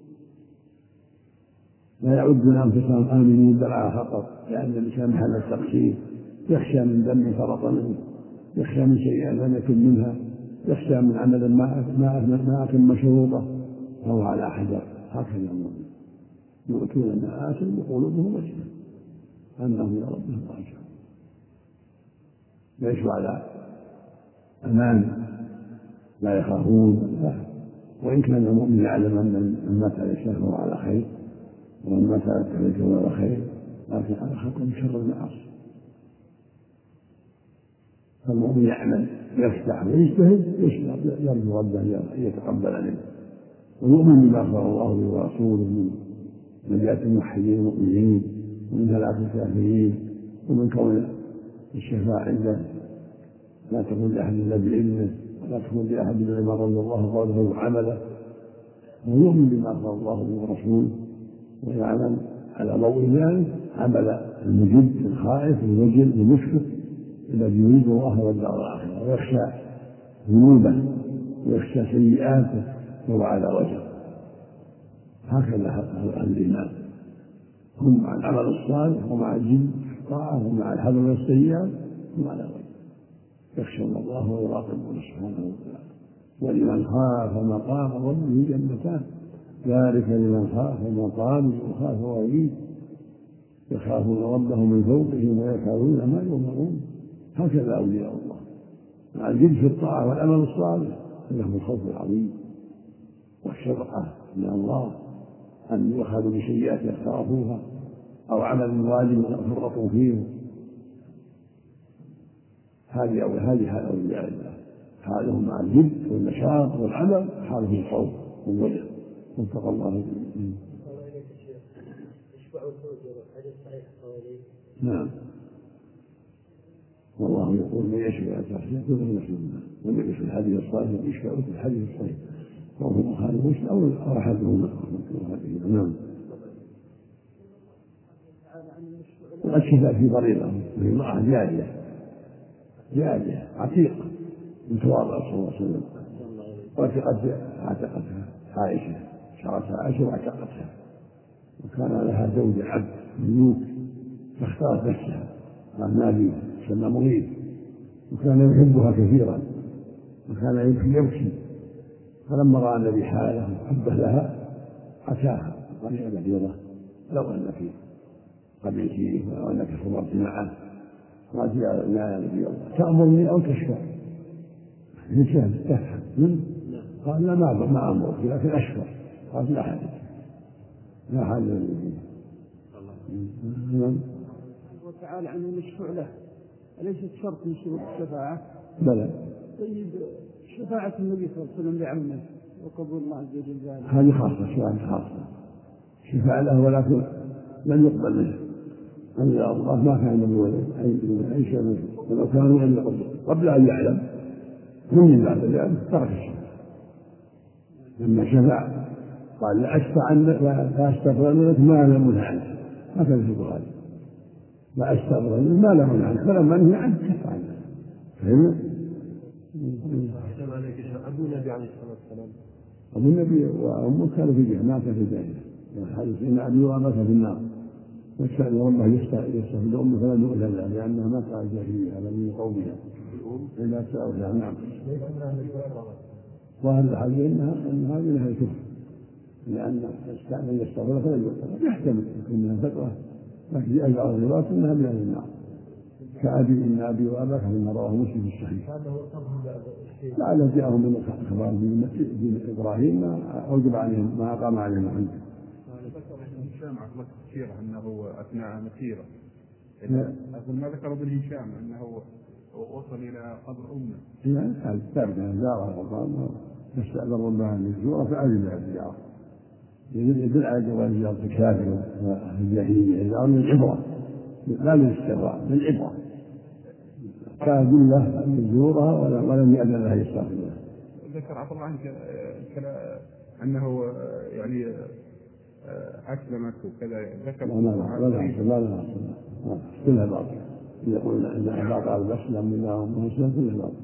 لا يعدون أنفسهم آمنين بل على خطر، لأن الإنسان محل التقصير، يخشى من ذنب فرط منه، يخشى من شيء لم يكن منها، يخشى من عمل ما أتم شروطه، فهو على حذر. هكذا المؤمن يؤتون ما آتوا وقلوبهم وجلة أنهم إلى ربهم راجعون، ليسوا على أمان، لا يخافون، لا. وإن كان المؤمن يعلم أن من مات على الشر فهو على خير، ومن مات على التوحيد فهو على خير، لكن على خطر شر المعاصي. فالمؤمن يعمل يفتح ويجتهد يرجو ربه أن يتقبل منه، ويؤمن بما أخبر الله به ورسوله من نجاة الموحدين المؤمنين، ومن هلاك الكافرين، ومن كون الشفاعة عنده لا تكون لأحد إلا بعلمه، ولا تكون لأحد إلا بما رضي الله قوله وعمله، ويؤمن بما أخبر الله به ورسوله، ويعلم على ضوء ذلك عمل المجد الخائف الوجل المشفق الذي يريد الله والدار الآخرة، ويخشى ذنوبه ويخشى سيئاته وهو على وجهه. هكذا أهل الإيمان، هم مع العمل الصالح ومع الجد الطاعة ومع الحذر من السيئات هم على وجهه، يخشون الله ويراقبون سبحانه وتعالى. ولمن خاف مقام ربه جنتان، ذلك لمن خاف مقام وخاف وعيد، يخافون ربهم من فوقهم ويفعلون ما يؤمرون. هكذا أولياء الله مع الجد في الطاعة والعمل الصالح لهم الخوف العظيم والشفقة من الله أن يؤخذوا بسيئات يختارفوها أو عمل واجب يفرطوا فيه. هذه هذه حال أولياء الله، حالهم مع الجد والنشاط والعمل، حالهم الخوف والوجل. وفق الله. نعم، والله يقول من يشفع تحسين كل نفس منه، والنبي في الحديث الصحيح يشفع في الحديث الصحيح، وهو البخاري ومسلم أو أحدهما. نعم. والشفاء في طريقه في امرأة جارية جارية عتيقة متواضعة صلى الله عليه وسلم، وعتقت عتقتها عائشة، شعرتها عائشة وعتقتها، وكان لها زوج عبد مملوك فاختارت نفسها قال نبي سمى مغيث، وكان يحبها كثيرا وكان يبكي يبكي، فلما رأى النبي حاله وحبه لها أتاها قال يا بديرة لو أنك قبلتيه وأنك صبرت معه، قالت يا نبي الله تأمرني أو تشفع؟ تفهم. قال لا ما ما أمرك لكن أشفع. قالت لا حاجة لا حاجة لي. وتعالى عنه نشفع له، أليست شرط من شروط الشفاعة؟ بلى. طيب شفاعة النبي صلى الله عليه وسلم لعمه وقبول الله عز وجل ذلك هذه خاصة، شفاعة خاصة شفاعة له ولكن لم يقبل منه، أن الله ما كان من ولد أي شيء منه، ولو كانوا لم يقبل قبل أن يعلم من بعد العلم ترك الشفاعة. لما شفع قال لا أشفع لا أستغفر لك ما لم أنه عنك، هكذا في البخاري لا أستغفر لك ما لم أنه عنك، فلما أنهي عنك كف عنك. فهمت؟ أبو النبي عليه الصلاة والسلام أبو النبي وأمه كانوا في جهة، مات في الجاهلية، والحديث إن أبي وأمك في النار، وكان ربه يستغفر أمه فلا يؤذن لها لأنها مات على الجاهلية على من قومها إلا سألها. نعم. وهذا الحديث إنها إنها من أهل الكفر، لأن استعمل يستغفر فلا يؤذن، يحتمل إنها فترة، لكن يأجل على الروايات إنها من أهل النار كأبي إن أبي وأباك مما رواه مسلم في الصحيح. لعل جاءهم من أخبار من إبراهيم أوجب عليهم ما أقام عليهم عنه. هشام عقلت كثيرة أنه أثناء مسيرة، أقول ما ذكر ابن هشام أنه وصل إلى قبر أمه. يعني هذا ثابت أن زارها القرآن يستأذن ربها عن الزيارة فأذن لها الزيارة، يدل على جواز زيارة الكافر والجاهلية، الزيارة للعبرة لا للاستغراء، للعبرة. كان بالله يزورها ولم يأذن لها يستغفرها. ذكر عفى الله عنك أنه يعني أسلمت وكذا، ذكر لا لا لا لا لا كلها باطل. يقول أن أحد قال بسلم منهم مسلم كلها باطل.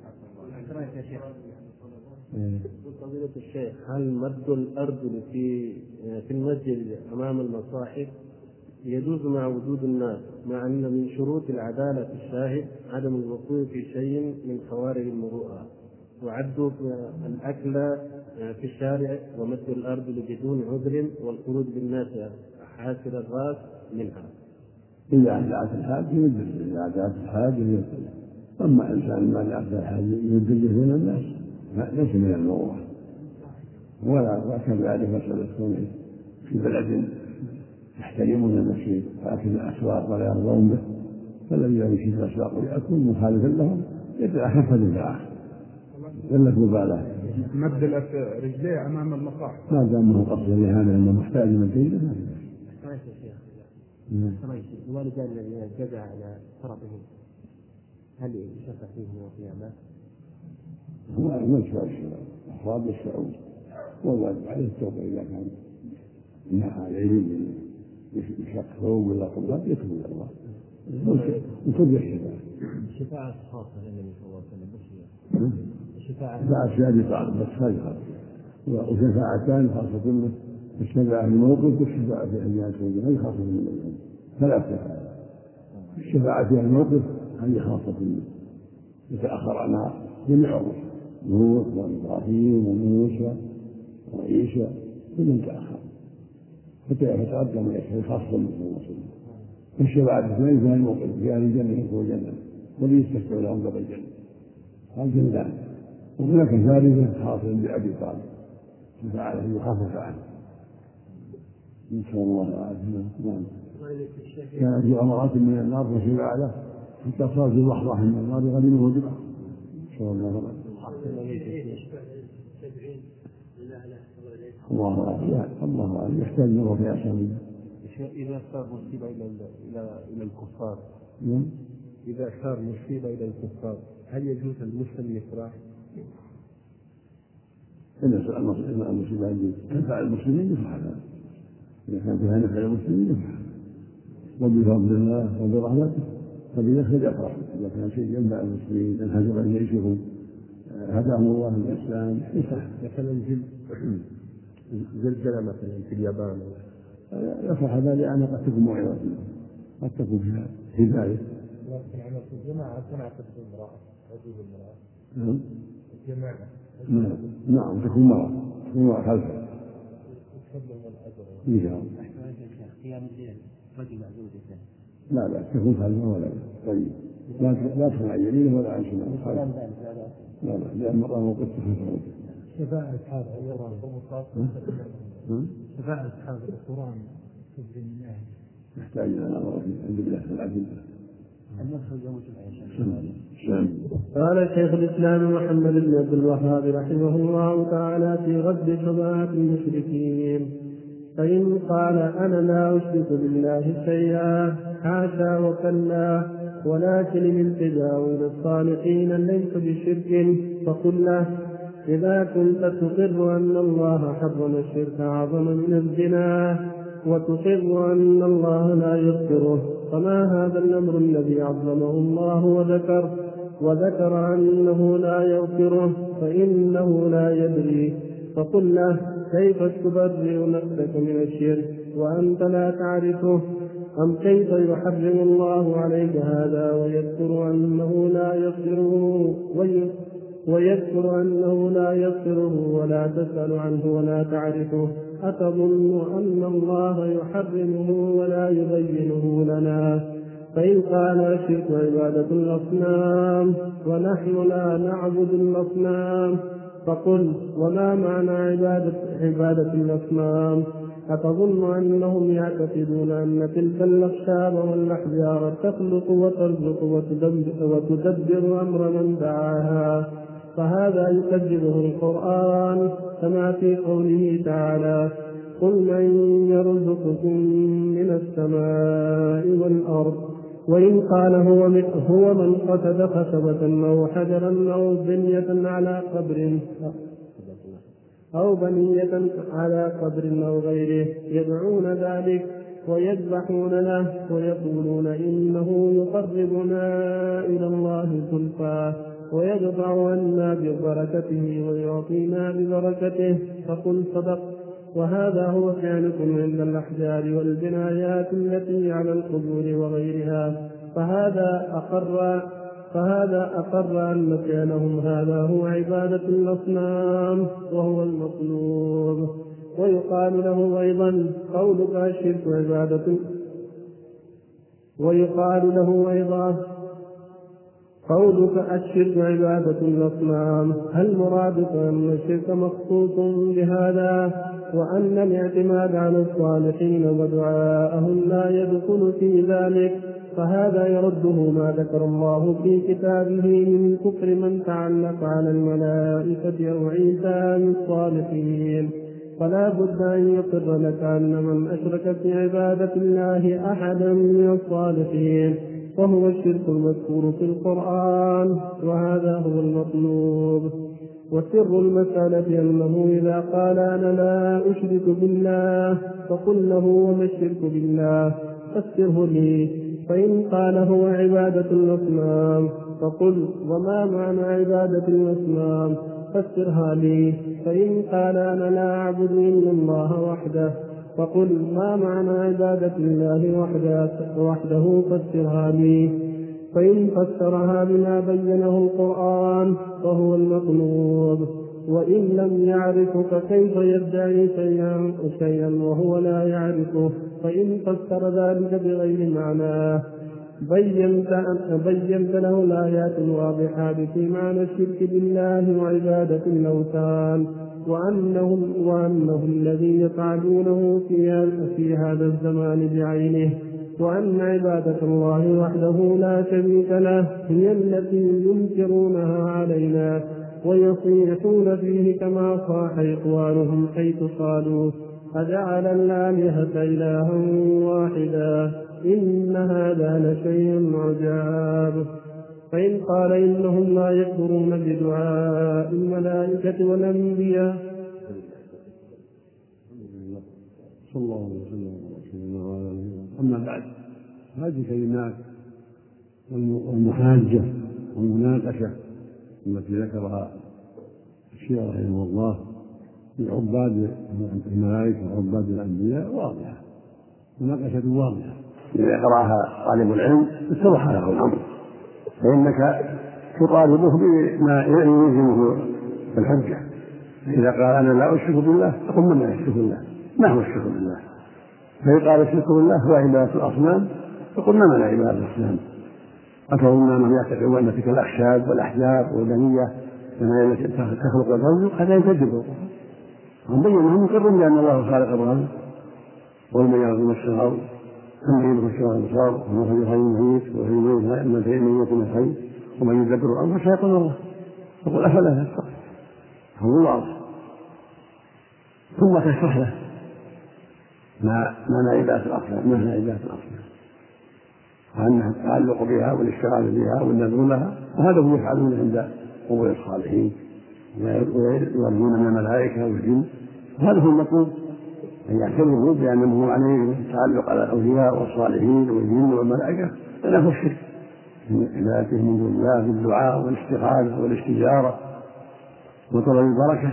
فضيلة الشيخ، هل مد الأرجل في في المسجد أمام المصاحف يجوز مع وجود الناس، مع أن من شروط العدالة في الشاهد عدم الوقوع في شيء من خوارج المروءة، وعدوا الأكل في الشارع ومد الأرجل بدون عذر والخروج بالناس حاسر الرأس منها؟ إذا جاءت الحاج يمد، إذا جاءت الحاج يمد. أما إنسان ما جاءت الحاج يمد بين الناس ليس من المروءة. ولا كذلك مسألة كونه في بلد يحترمون المسجد فأكل الأسواق ولا يرضون به، فالذي يمشي في الأسواق ويأكل مخالفا لهم يدعى خف دفاعه قلة مبالاة. مد رجليه أمام المصاحف ما دام أنه قصد لهذا أنه محتاج من الجيدة ما في. الوالدان الذين جزع على فرضهم هل يشفع فيهم يوم القيامة؟ هو ما يشفع أفراد الشعوب، والواجب عليه التوبة إذا كان إنها عليهم بشق ثوب ولا قبضة يتوب إلى الله وترجع الشفاعة. الشفاعة خاصة للنبي صلى الله عليه وسلم. الشفاعة سابقة بس خيرها، وشفاعتان خاصة منه، الشفاعة في الموقف والشفاعة في أيام الجنة هي خاصة منه. ثلاث شفاعات، الشفاعة في الموقف هذه خاصة منه يتأخر عنها جميع الرسل، نوح وإبراهيم وموسى وعيسى كلهم تأخر فتقدم يشفع خاصة منه. الشفاعة اثنين في الموقف في أهل الجنة يدخلوا الجنة والذي يستشفع لهم باب الجنة هذا جنان. وهناك ثالثة خاصة بأبي طالب شفاعة يخفف عنه إن شاء الله تعالى. نعم. كانت في غمرات من النار وشفاعة له حتى صار في لحظة من النار غنمه دماء إن شاء الله تعالى. الله أعلم الله أعلم يحتاج نظر في أسامي. إذا صار مصيبة إلى إلى إلى الكفار، نعم. إذا صار مصيبة إلى الكفار هل يجوز المسلم يفرح؟ إذا صار المصيبة عند تنفع المسلمين يفرح، إذا كان فيها نفع المسلمين يفرح، وبفضل الله وبرحمته فبذلك يفرح. إذا كان شيء ينفع المسلمين انهزم عن جيشهم هداهم الله للإسلام يفرح. مثلا زلزلة مثلا في اليابان يفرح هذا لأن قد تكون موعظة قد تكون فيها هداية. لكن عمل في الجماعة تنعقد بالمرأة عجوز المرأة. نعم. الجماعة. نعم نعم تكون مرأة تكون مرأة خلفها. تسلم الأجر. إن شاء الله. قيام الليل رجل مع زوجته. لا لا تكون خلفها ولا طيب لا لا تكون عن يمينه ولا عن شماله خلفها. لا لا لأن المرأة موقف خلفها. شفاعة أصحاب القرآن شفاعة أصحاب القرآن تبدي من أهل يحتاج إلى نظر عند الله العدل. قال شيخ الإسلام محمد بن عبد الوهاب رحمه الله تعالى في رد شبهات المشركين: فإن قال أنا لا أشرك بالله شيئا حاشا وكلا، ولكن الالتجاء إلى الصالحين ليس بشرك، فقل له: إذا كنت تقر أن الله حرم الشرك أعظم من الزنا وتقر أن الله لا يغفره، فما هذا الأمر الذي عظمه الله وذكر وذكر أنه لا يغفره فإنه لا يدري؟ فقل له: كيف تبرئ نفسك من الشرك وأنت لا تعرفه؟ أم كيف يحرم الله عليك هذا ويذكر أنه لا يغفره ويذكر أنه لا يغفره ولا تسأل عنه ولا تعرفه؟ أتظن أن الله يحرمه ولا يبينه لنا؟ فإن قال الشرك عبادة الأصنام ونحن لا نعبد الأصنام، فقل: وما معنى عبادة, عبادة الأصنام؟ أتظن أنهم يعتقدون أن تلك الأخشاب والأحجار تخلق وترزق وتدبر, وتدبر أمر من دعاها؟ فهذا يكذبه القرآن كما في قوله تعالى: قل من يرزقكم من السماء والأرض وإن قال هو من, هو من قصد خشبة أو حجرا أو بنية على قبر أو بنية على قبر أو غيره يدعون ذلك ويذبحون له ويقولون إنه يقربنا إلى الله زلفى ويدفع عنا ببركته ويعطينا ببركته، فقل صدق. وهذا هو فعلكم عند الأحجار والبنايات التي على القبور وغيرها، فهذا أقر فهذا أقر أن فعلهم هذا هو عبادة الأصنام وهو المطلوب. ويقال له أيضا قولك الشرك عبادة ويقال له أيضا قولك الشرك عبادة الأصنام، هل مرادك أن الشرك مخصوص بهذا وأن الاعتماد على الصالحين ودعاءهم لا يدخل في ذلك؟ فهذا يرده ما ذكر الله في كتابه من كفر من تعلق على الملائكة أو عيسى بالصالحين. فلا بد أن يقر لك أن من أشرك في عبادة الله أحدا من الصالحين وهو الشرك المذكور في القرآن، وهذا هو المطلوب. وسر المسألة أنه إذا قال أنا لا أشرك بالله فقل له وما الشرك بالله فسره لي، فإن قال هو عبادة الأصنام فقل وما معنى عبادة الأصنام فسرها لي، فإن قال أنا لا أعبد إلا الله وحده فقل ما معنى عبادة الله وحده, وحده فسرها لي، فإن فسرها بما بينه القرآن فهو المطلوب. وإن لم يعرف فكيف يدعي شيئا, شيئا وهو لا يعرفه؟ فإن فسر ذلك بغير معناه بينت, بينت له الآيات الواضحات في معنى الشرك بالله وعبادة الأوثان وأنهم, وأنه الذي يفعلونه في, في هذا الزمان بعينه، وأن عبادة الله وحده لا شريك له هي التي ينكرونها علينا ويصيحون فيه كما صاح إخوانهم حيث قالوا أجعل الآلهة إلها واحدا إن هذا لشيء عجاب. فإن قال إنهم لا يكفرون بدعاء الملائكة والأنبياء. صلى الله عليه وسلم. أما بعد، هذه كلمات المحاجة والمناقشة التي ذكرها الشيخ رحمه الله في عباد الملائكة وعباد الأنبياء واضحة، مناقشة واضحة إذا يقرأها طالب العلم اتضح له الأمر، فإنك تطالبه بما يلزمه الحجة. إذا قال أنا لا أشرك بالله فقل من لا يشرك بالله، ما هو الشرك بالله؟ فإذا قال الشرك بالله هو عبادة الأصنام فقل ما معنى عبادة الأصنام؟ أتظن أنهم يعتقدون أن تلك الأخشاب والأحجار والبنية كما تخلق الرجل؟ هذا يكذب. هم بينهم يقرون بأن الله خالق الرجل ومن يرضى الشراب ثم يدخل الشراب الأبصار ومن يخرج الحي من الميت ويخرج الميت من الحي ومن يدبر الأمر فسيقول الله. فقل أفلا تتقون؟ هو واضح. ثم تشرح له ما معنى عبادة الأصنام، معنى عبادة الأصنام وأنها التعلق بها والاشتغال بها والنذر لها، وهذا هم يفعلون عند قبور الصالحين ويرجون من الملائكة والجن، وهذا هو المطلوب أن يعتبروا بأنه عليه التعلق على الأولياء والصالحين والجن والملائكة فله الشرك من عبادتهم من دون الله بالدعاء والاستغاثة والاستجارة وطلب البركة.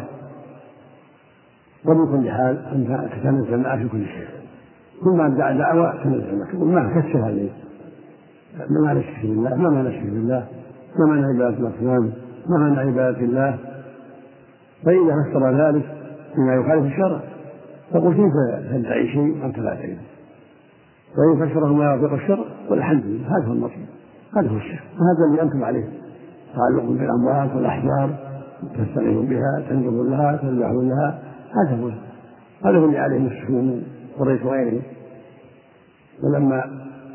ومن كل حال أن تتنزل معه في كل شيء، كل ما ادعى دعوة تنزل معك وما كسر هذه ما معنى الشرك بالله، ما معنى الشرك بالله، ما معنى عبادة الأصنام، ما معنى عبادة الله. فإذا فسر ذلك بما يخالف الشرع فقل كيف تدعي شيء أنت لا تعلم، وإن فسره ما يوافق الشرع والحمد لله، هذا هو المطلوب، هذا هو الشرك، وهذا الذي أنتم عليه تعلق بالأموات والأحجار تستغيثون بها تنظرون لها تذبحون لها، هذا هو هذا هو اللي عليه المشركون من قريش وغيرهم. ولما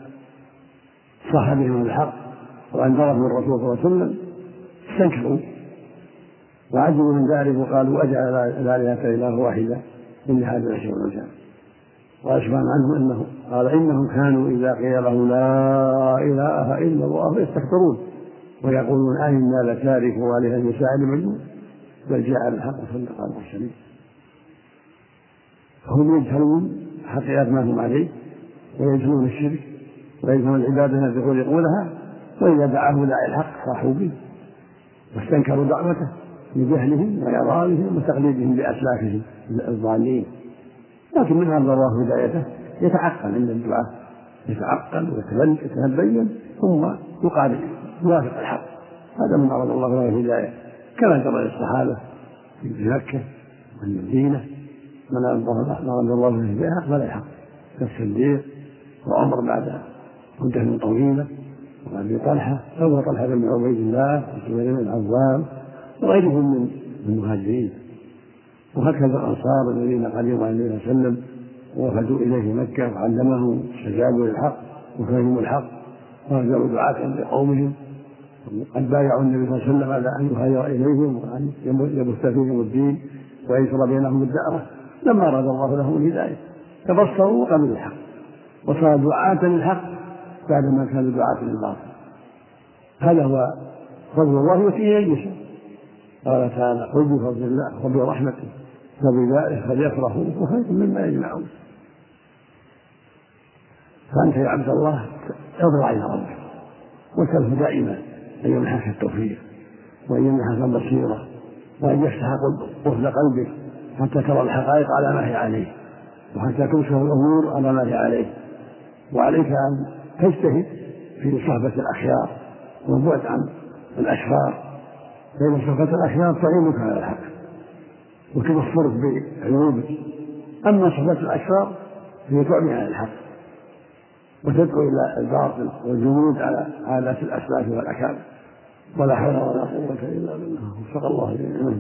صح بهم الحق وأنذرهم الرسول صلى الله عليه وسلم استنكروا وعجبوا من ذلك وقالوا أجعل الآلهة إله واحدة إن هذا لشيء عجاب. قال سبحانه عنه انه قال انهم كانوا اذا قيل لهم لا اله الا الله يستكبرون ويقولون أئنا لتاركوا آلهة لشاعر مجنون بل جاء بالحق وصدق المرسلين. هم يجهلون حقيقة ما هم عليه ويجهلون الشرك ويجهلون العبادة التي يقولها، وإذا دعاه داعي الحق صاحوا به واستنكروا دعوته لجهلهم وإعراضهم وتقليدهم بأسلافهم الضالين. لكن من أرض الله هدايته يتعقل عند الدعاء، يتعقل ويتبين ثم يقابل يوافق الحق. هذا من أراد الله له الهداية، كما جرى للصحابة في مكة والمدينة من أراد الله له الهداية أقبل الحق كالصديق وعمر بعد مدة طويلة وأبي طلحة أو طلحة بن عبيد الله وزبير بن العوام وغيرهم من المهاجرين. وهكذا الأنصار الذين قدموا على النبي صلى الله عليه وسلم ووفدوا إليه مكة وعلمهم استجابوا للحق وفهموا الحق وهاجروا دعاة لقومهم قد بايعوا النبي صلى الله عليه وسلم على أن يهاجر إليهم وأن يبث فيهم الدين وينشر بينهم الدعوة. لما أراد الله لهم الهداية تبصروا وقبلوا الحق وصاروا دعاة للحق بعدما كانوا دعاة للباطل. هذا هو فضل الله يؤتيه من يشاء. قال تعالى قل بفضل الله وبرحمته فبذلك فليفرحوا وخير مما يجمعون. فأنت يا عبد الله اضرع إلى ربك وسله دائما أن يمنحك التوفيق وأن يمنحك البصيرة وأن يفتح قفل قلبك حتى ترى الحقائق على ما هي عليه وحتى تنشر الأمور على ما هي عليه. وعليك أن تجتهد في صحبة الأخيار والبعد عن الأشرار، فإن صحبة الأخيار تعينك على الحق وتبصرك بعيوبك، أما صحبة الأشرار هي تعمي عن الحق وتدعو إلى الباطل والجمود على عادات الأسلاف والأكابر. ولا حول ولا قوة إلا بالله. وفق الله جميعا.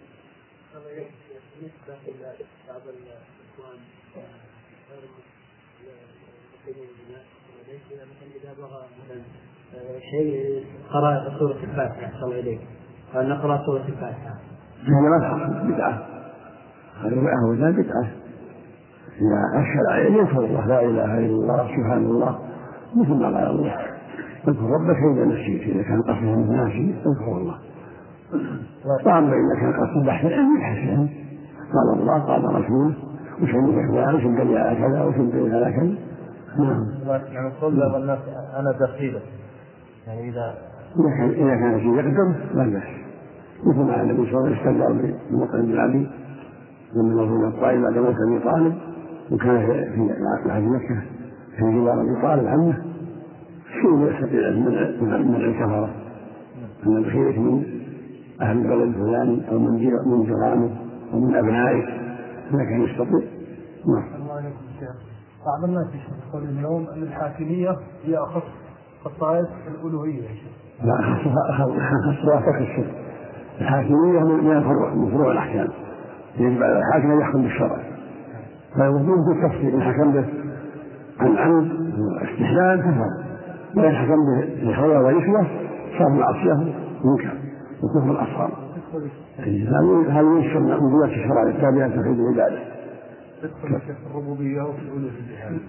إذا بغى شيء قراءة سورة الفاتحة أحسن إليك قال نقرأ سورة الفاتحة هذا ما تحصل بدعة، هذا ولا بدعة. إذا أشهد عليه يذكر الله لا إله إلا الله سبحان الله مثل ما قال الله اذكر ربك إذا نسيت، إذا كان قصده الناسي اذكر الله. وأما إذا كان قصده بحث العلم يحسن قال الله قال رسوله وشهد بإخبار وشهد لي على كذا وشهد لي على كذا. نعم. يعني صلى والناس أنا دخيلة يعني إذا إذا كان شيء يقدر لا بأس، مثل ما النبي صلى الله عليه وسلم استجار بمطعم بن عدي لما نزل الطائف بعد موت أبي طالب وكان في أهل مكة في جوار أبي طالب عمه شيء يستطيع من الكفرة أن الخير من أهل البلد فلان أو من من جيرانه أو من أبنائه لكن يستطيع. الله عليكم الشيخ. بعض الناس يقول اليوم أن الحاكمية هي أخص خصائص الألوهية. لا خصائص فقط الشرك. الحاكمية من فروع من فروع الأحكام، يجب على الحاكم أن يحكم بالشرع، فالوجود بالتفصيل إن حكم به عن عمد واستحلال كفر، وإن حكم به بحول وإثمه صار معصية منكر وكفر الأصغر. هذا يشمل من وجوهات الشرع التابعة توحيد العبادة. تدخل في الربوبية وفي الألوهية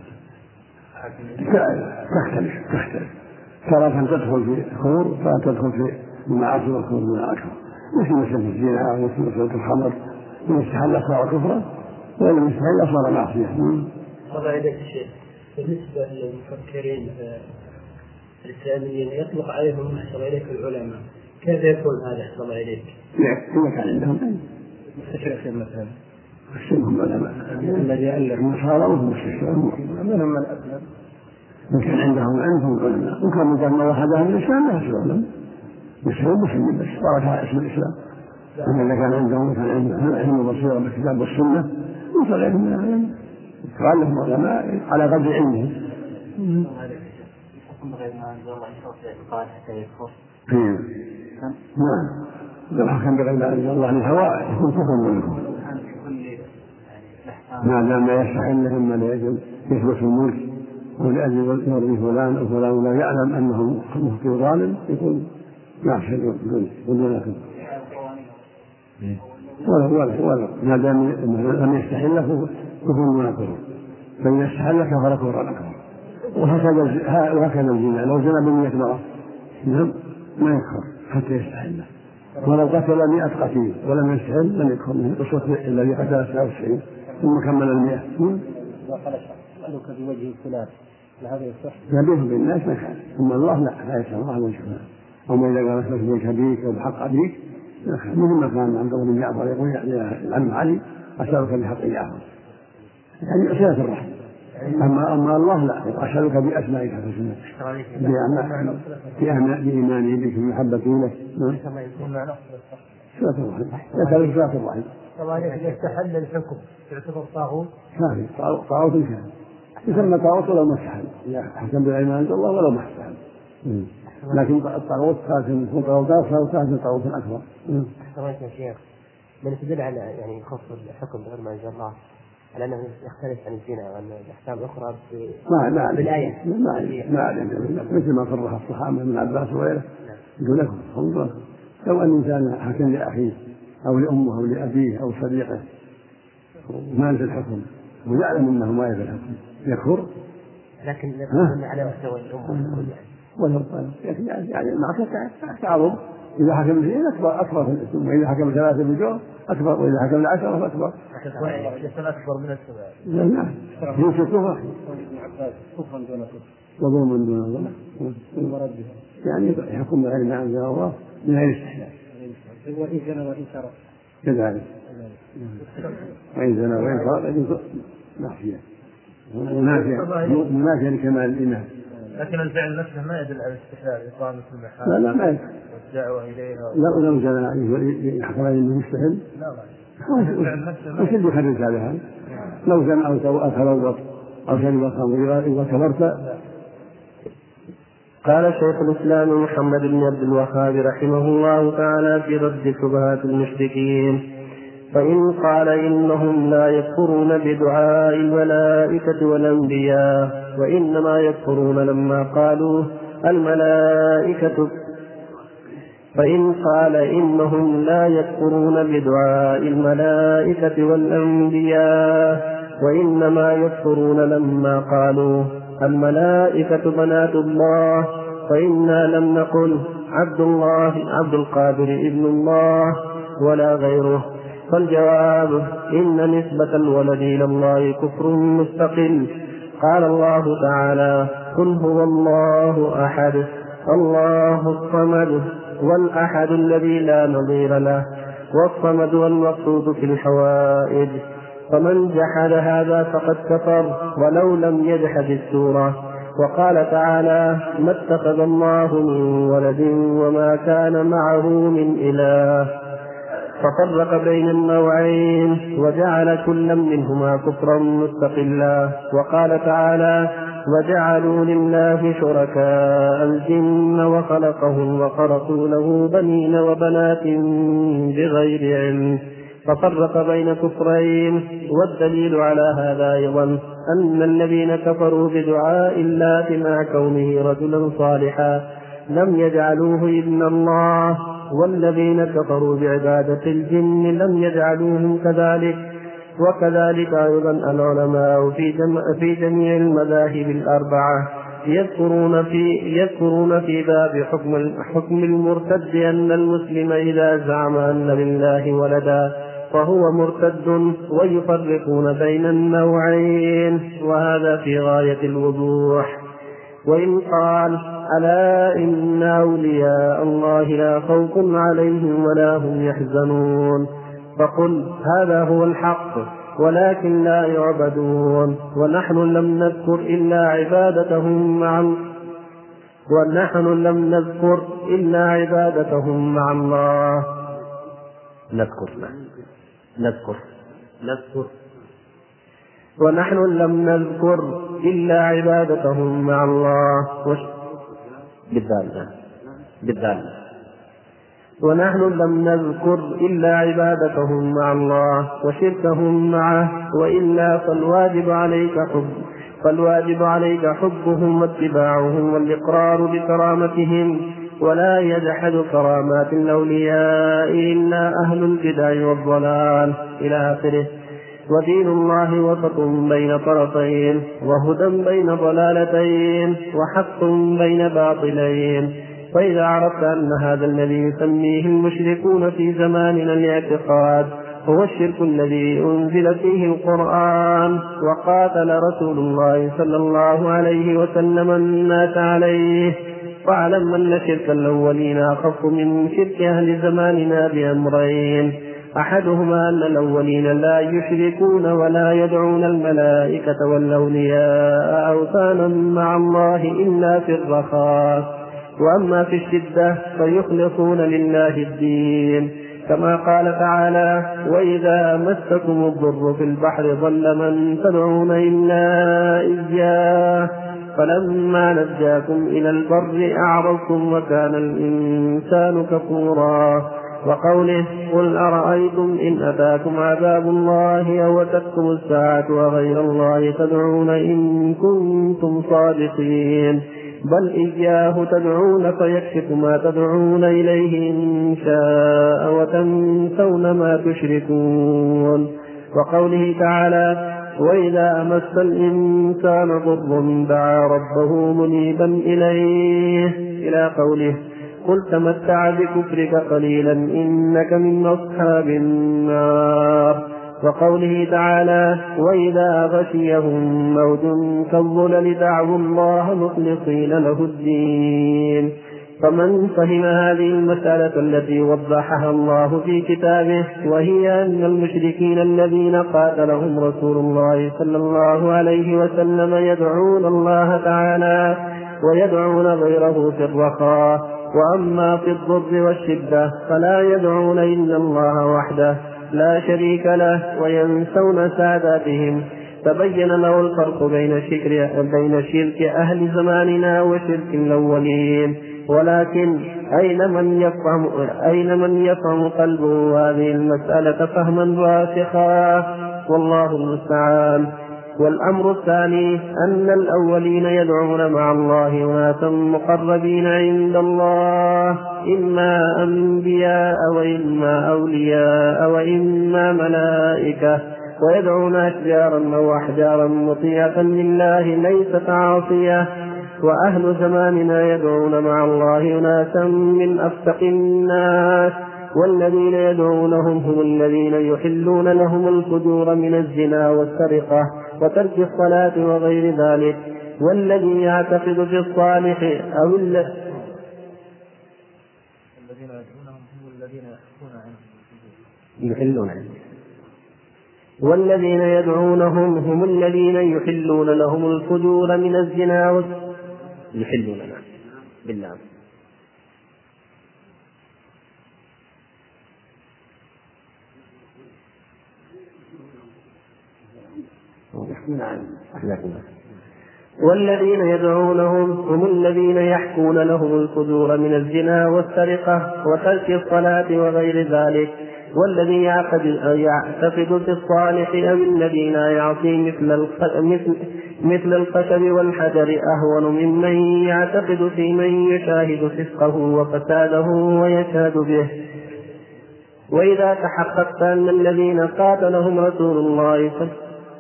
تختلف تختلف تارة تدخل في الخمور تارة تدخل في المعاصي والخمور من الأكبر، مثل مثل الزنا ومثل مثل الخمر من استحل صار كفرا وإن استحل صار معصية. هذا إليك الشيخ بالنسبة للمفكرين الإسلاميين يطلق عليهم أحسن إليك العلماء، كيف يكون هذا أحسن إليك؟ إذا كان عندهم علم مستشرقين مثلا السلم علماء الذي ألف النصارى وهم مستشرقون منهم من أسلم إن كان عندهم علم هم علماء، وكان من قال الله هذا من الإسلام لا يسلم يسلم مسلم بس بارك اسم الإسلام. أما إذا كان عندهم كان عندهم علم وبصيرة بالكتاب والسنة وصل عليهم من العلم قال لهم علماء على قدر علمهم. غير ما أنزل الله قال حتى يكفر. نعم لو حكم بغير ما أنزل الله للهواء يكون كفر منكم ما دام يستحل لهم من يجب يثبت الملك ولأجل يرضي فلان أو فلان لا يعلم أنه مخطئ ظالم يقول لا شيء يقول لكم ولا ولا ولا ما دام لم يستحل له كفر منكم فإذا استحل كفر كفرا أكبر. وهكذا وهكذا الزنا لو زنى بمئة امرأة نعم ما يكفر حتى يستحل، ولو قتل مئة قتيل ولم يستحل لم يكفر منه قصة الذي قتل تسعة وتسعين ثم كمل المئة. أسألك بوجه الفلان لهذا يصح؟ يبيه بالناس ما كان، ثم الله لا لا يسأل الله عن شفاعة. أما إذا قال أسلك بك بيك أو بحق أبيك مثل ما كان عند ابن جعفر يقول يا العم علي أسألك بحق جعفر، يعني صلة الرحم. أما أما الله لا أسألك بأسمائك الحسنى بإيمانه بك بمحبته لك. صلة الرحم يسألك صلة الرحم. طبعا إذا استحل الحكم يعتبر طاغوت؟ كافر طاغوت كان يسمى طاغوت ولو ما استحل، حكم بالعلم عند الله ولو ما استحل. لكن الطاغوت كافر يكون طاغوتات فهو طاغوت أكبر. أحسنت يا شيخ. من يستدل على يعني خص الحكم بغير ما أنزل الله على أنه يختلف عن الزنا وأن الأحكام الأخرى ما بالآية ما ما أعلم مثل ما صرح الصحابة من عباس وغيره يقول لكم انظروا لو أن إنسان حكم لأخيه أو لأمه أو لأبيه أو صديقه ما أنزل الحكم ويعلم أنه ما ينزل الحكم يكفر، لكن يكون على مستوى الأم ولو يعني يعني المعصية تعظم. إذا حكم اثنين أكبر أكبر في الاسم، وإذا حكم ثلاثة بالجوع أكبر، وإذا حكم العشرة فأكبر. أكبر من السبع. نعم. يوسف كفر. كفرا دون كفر. وظلم دون ظلم. يعني يحكم بغير ما أنزل الله من غير استحلال. وإن زنى وإن سرق. كذلك. وإن زنى وإن سرق معصية. منافية لكمال الإيمان. لكن الفعل نفسه ما يدل على الاستحلال إقامة المحال. لا لا ما يدل. والدعوة إليها. لا لو زنى يحكم عليه إنه مستحيل. لا لا. وش اللي يخرج هذا؟ لو زنى أو أتلوط أو شرب خمر إذا كبرت. قال شيخ الإسلام محمد بن عبد الوهاب رحمه الله تعالى في رد شبهات المشركين: فإن قال إنهم لا يكفرون بدعاء الملائكة والأنبياء وإنما يكفرون لما قالوا الملائكة فإن قال إنهم لا يكفرون بدعاء الملائكة والأنبياء وإنما يكفرون لما قالوا الملائكة بنات الله فإنا لم نقل عبد الله عبد القادر ابن الله ولا غيره. فالجواب إن نسبة الولد إلى الله كفر مستقل. قال الله تعالى: قل هو الله أحد الله الصمد والأحد الذي لا نظير له والصمد والمقصود في الحوائج. فمن جحد هذا فقد كفر ولو لم يجحد السورة. وقال تعالى: ما اتخذ الله من ولد وما كان معه من إله. ففرق بين النوعين وجعل كلا منهما كفرا مستقلا. وقال تعالى: وجعلوا لله شركاء الجن وخلقهم وخرقوا له بنين وبنات بغير علم. ففرق بين كفرين. والدليل على هذا أيضا أن الذين كفروا بدعاء الله مع كونه رجلا صالحا لم يجعلوه ابن الله، والذين كفروا بعبادة الجن لم يجعلوهم كذلك. وكذلك أيضا العلماء في, جمع في جميع المذاهب الأربعة يذكرون في, يذكرون في باب حكم, حكم المرتد أن المسلم إذا زعم أن لله ولدا فهو مرتد، ويفرقون بين النوعين، وهذا في غاية الوضوح. وإن قال: ألا إن أولياء الله لا خوف عليهم ولا هم يحزنون، فقل هذا هو الحق ولكن لا يعبدون، ونحن لم نذكر إلا عبادتهم مع ونحن لم نذكر إلا عبادتهم مع الله. نذكر نذكر نذكر ونحن لم نذكر إلا عبادتهم مع الله وش... بالذال بالذال ونحن لم نذكر إلا عبادتهم مع الله وشركهم معه، وإلا فالواجب عليك حب فالواجب عليك حبهم واتباعهم والإقرار بكرامتهم، ولا يجحد كرامات الأولياء إلا أهل البدع والضلال إلى آخره. ودين الله وسط بين طرفين، وهدى بين ضلالتين، وحق بين باطلين. فإذا عرفت أن هذا الذي يسميه المشركون في زماننا الاعتقاد هو الشرك الذي أنزل فيه القرآن وقاتل رسول الله صلى الله عليه وسلم الناس عليه، فاعلم أن شرك الأولين أخف من شرك أهل زماننا بأمرين: أحدهما أن الأولين لا يشركون ولا يدعون الملائكة والأولياء أوثانا مع الله إلا في الرخاء، وأما في الشدة فيخلصون لله الدين، كما قال تعالى: وإذا مسكم الضر في البحر ضل من تدعون إلا إياه فلما نجاكم إلى البر أعرضتم وكان الإنسان كفورا. وقوله: قل أرأيتم إن أتاكم عذاب الله أو أتتكم الساعة وغير الله تدعون إن كنتم صادقين، بل إياه تدعون فيكشف ما تدعون إليه إن شاء وتنسون ما تشركون. وقوله تعالى: وإذا أمس الإنسان ضر دعا ربه منيبا إليه، إلى قوله: قل تمتع بكفرك قليلا إنك من أصحاب النار. وقوله تعالى: وإذا غشيهم موج كالظلل دعوا الله مخلصين له الدين. فمن فهم هذه المسألة التي وضحها الله في كتابه، وهي أن المشركين الذين قاتلهم رسول الله صلى الله عليه وسلم يدعون الله تعالى ويدعون غيره في الرخاء، وأما في الضر والشدة فلا يدعون إلا الله وحده لا شريك له وينسون ساداتهم، تبين له الفرق بين شرك, بين شرك أهل زماننا وشرك الأولين. ولكن أين من يفهم, أين من يفهم قلبه هذه المسألة فهما راسخا، والله المستعان. والأمر الثاني أن الأولين يدعون مع الله أناسا مقربين عند الله، إما أنبياء وإما أولياء وإما ملائكة، ويدعون أشجارا أو أحجارا مطيعة لله ليست عاصية. وأهل زماننا يدعون مع الله أناسا من أفسق الناس، والذين يدعونهم هم الذين يحلون لهم الفجور من الزنا والسرقة وترك الصلاة وغير ذلك، والذي يعتقد في الصالح أو الذين يدعونهم هم الذين يحكون عنه يحلون عنه والذين يدعونهم هم الذين يحلون لهم الفجور من الزنا والسرقة يحلون عنه بالله. والذين يدعونهم هم الذين يحكون لهم الفجور من الزنا والسرقة وترك الصلاة وغير ذلك، والذي يعتقد في الصالح أو الذي لا يعصي مثل مثل الخشب والحجر أهون ممن يعتقد في من يشاهد فسقه وفساده ويشهد به. وإذا تحققت أن الذين قاتلهم رسول الله صلى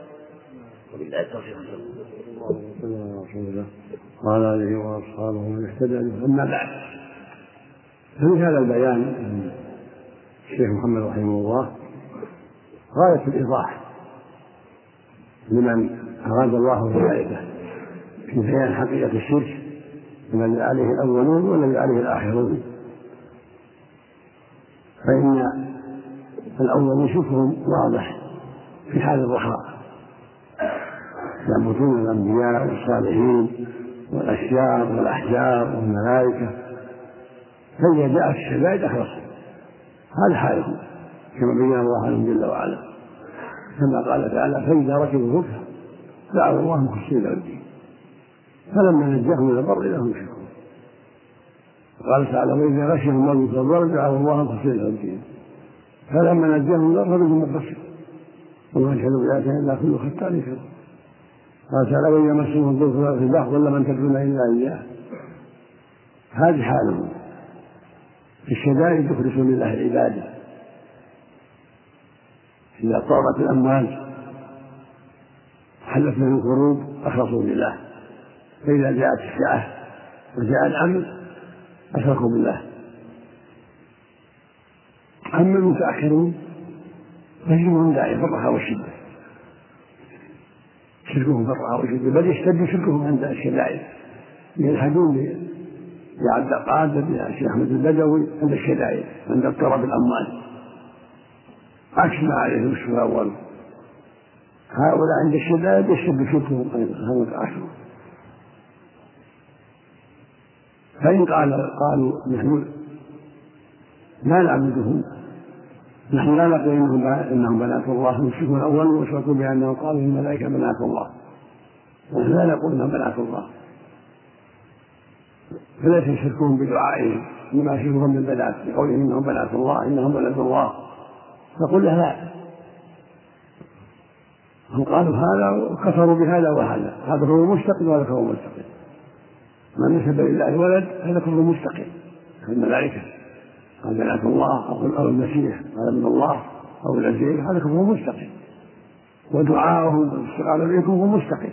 وعلى آله وأصحابه ومن اهتدى به. أما بعد، فمن هذا البيان الشيخ محمد رحمه الله غاية الإيضاح لمن أراد الله هدايته في بيان حقيقة الشرك الذي عليه الأولون والذي عليه الآخرون. فإن الأولون شركهم واضح في حال الرخاء، يعبدون الأنبياء والصالحين والأشجار والأحجار والملائكة، فإذا جاءت الشدائد أخلصوا، هذا حالهم كما بين الله لهم جل وعلا، كما قال تعالى: فإذا ركبوا الفلك دعوا الله مخلصين له الدين فلما نجاهم إلى البر إذا هم يشركون. قال تعالى: وإذا غشيهم موج كالظلل دعوا الله مخلصين له الدين فلما نجاهم إلى البر إذا هم يشركون. وما يشهد بآياتنا إلا كل ختان كفور. قال تعالى: وإذا مسهم الضر في البحر ضل من تدعون إلا إياه. هذه حالهم في الشدائد يخلصون لله عباده. إذا طارت الأمواج حلت لهم القروب أخلصوا بالله، فإذا جاءت الساعة وجاء الأمن أشركوا بالله. أما المتأخرون فشركهم داعي في الرخاء والشدة، شركهم في الرخاء والشدة، بل يشتد شركهم عند الشدائد، يلحقون بعبد القادر بالشيخ أحمد البدوي عند الشدائد، عند اضطراب الأموال، عكس ما عليه الشيخ الأول. هؤلاء عند الشدائد يشتد شركهم أيضا، هم متأخرون. فإن قال قالوا نحن لا نعبدهم، نحن لا نقول إنهم, إنهم بنات الله، المشركون الأول واشركوا بأنهم قالوا الملائكة بنات الله، نحن لا نقول إنهم بنات الله، فليس يشركون بدعائهم إنما يشركون بالبنات بقولهم إنهم بنات الله إنهم بنات الله. فقل له لا، هم قالوا هذا وكفروا بهذا وهذا، هذا هو مستقل وهذا هو مستقل. ما نسب لله ولد هذا كله مستقل، الملائكة قال بنات الله أو المسيح قال ابن الله أو العزيز، هذا كله مستقل، ودعاءهم والاستغاثة بهم هو مستقل.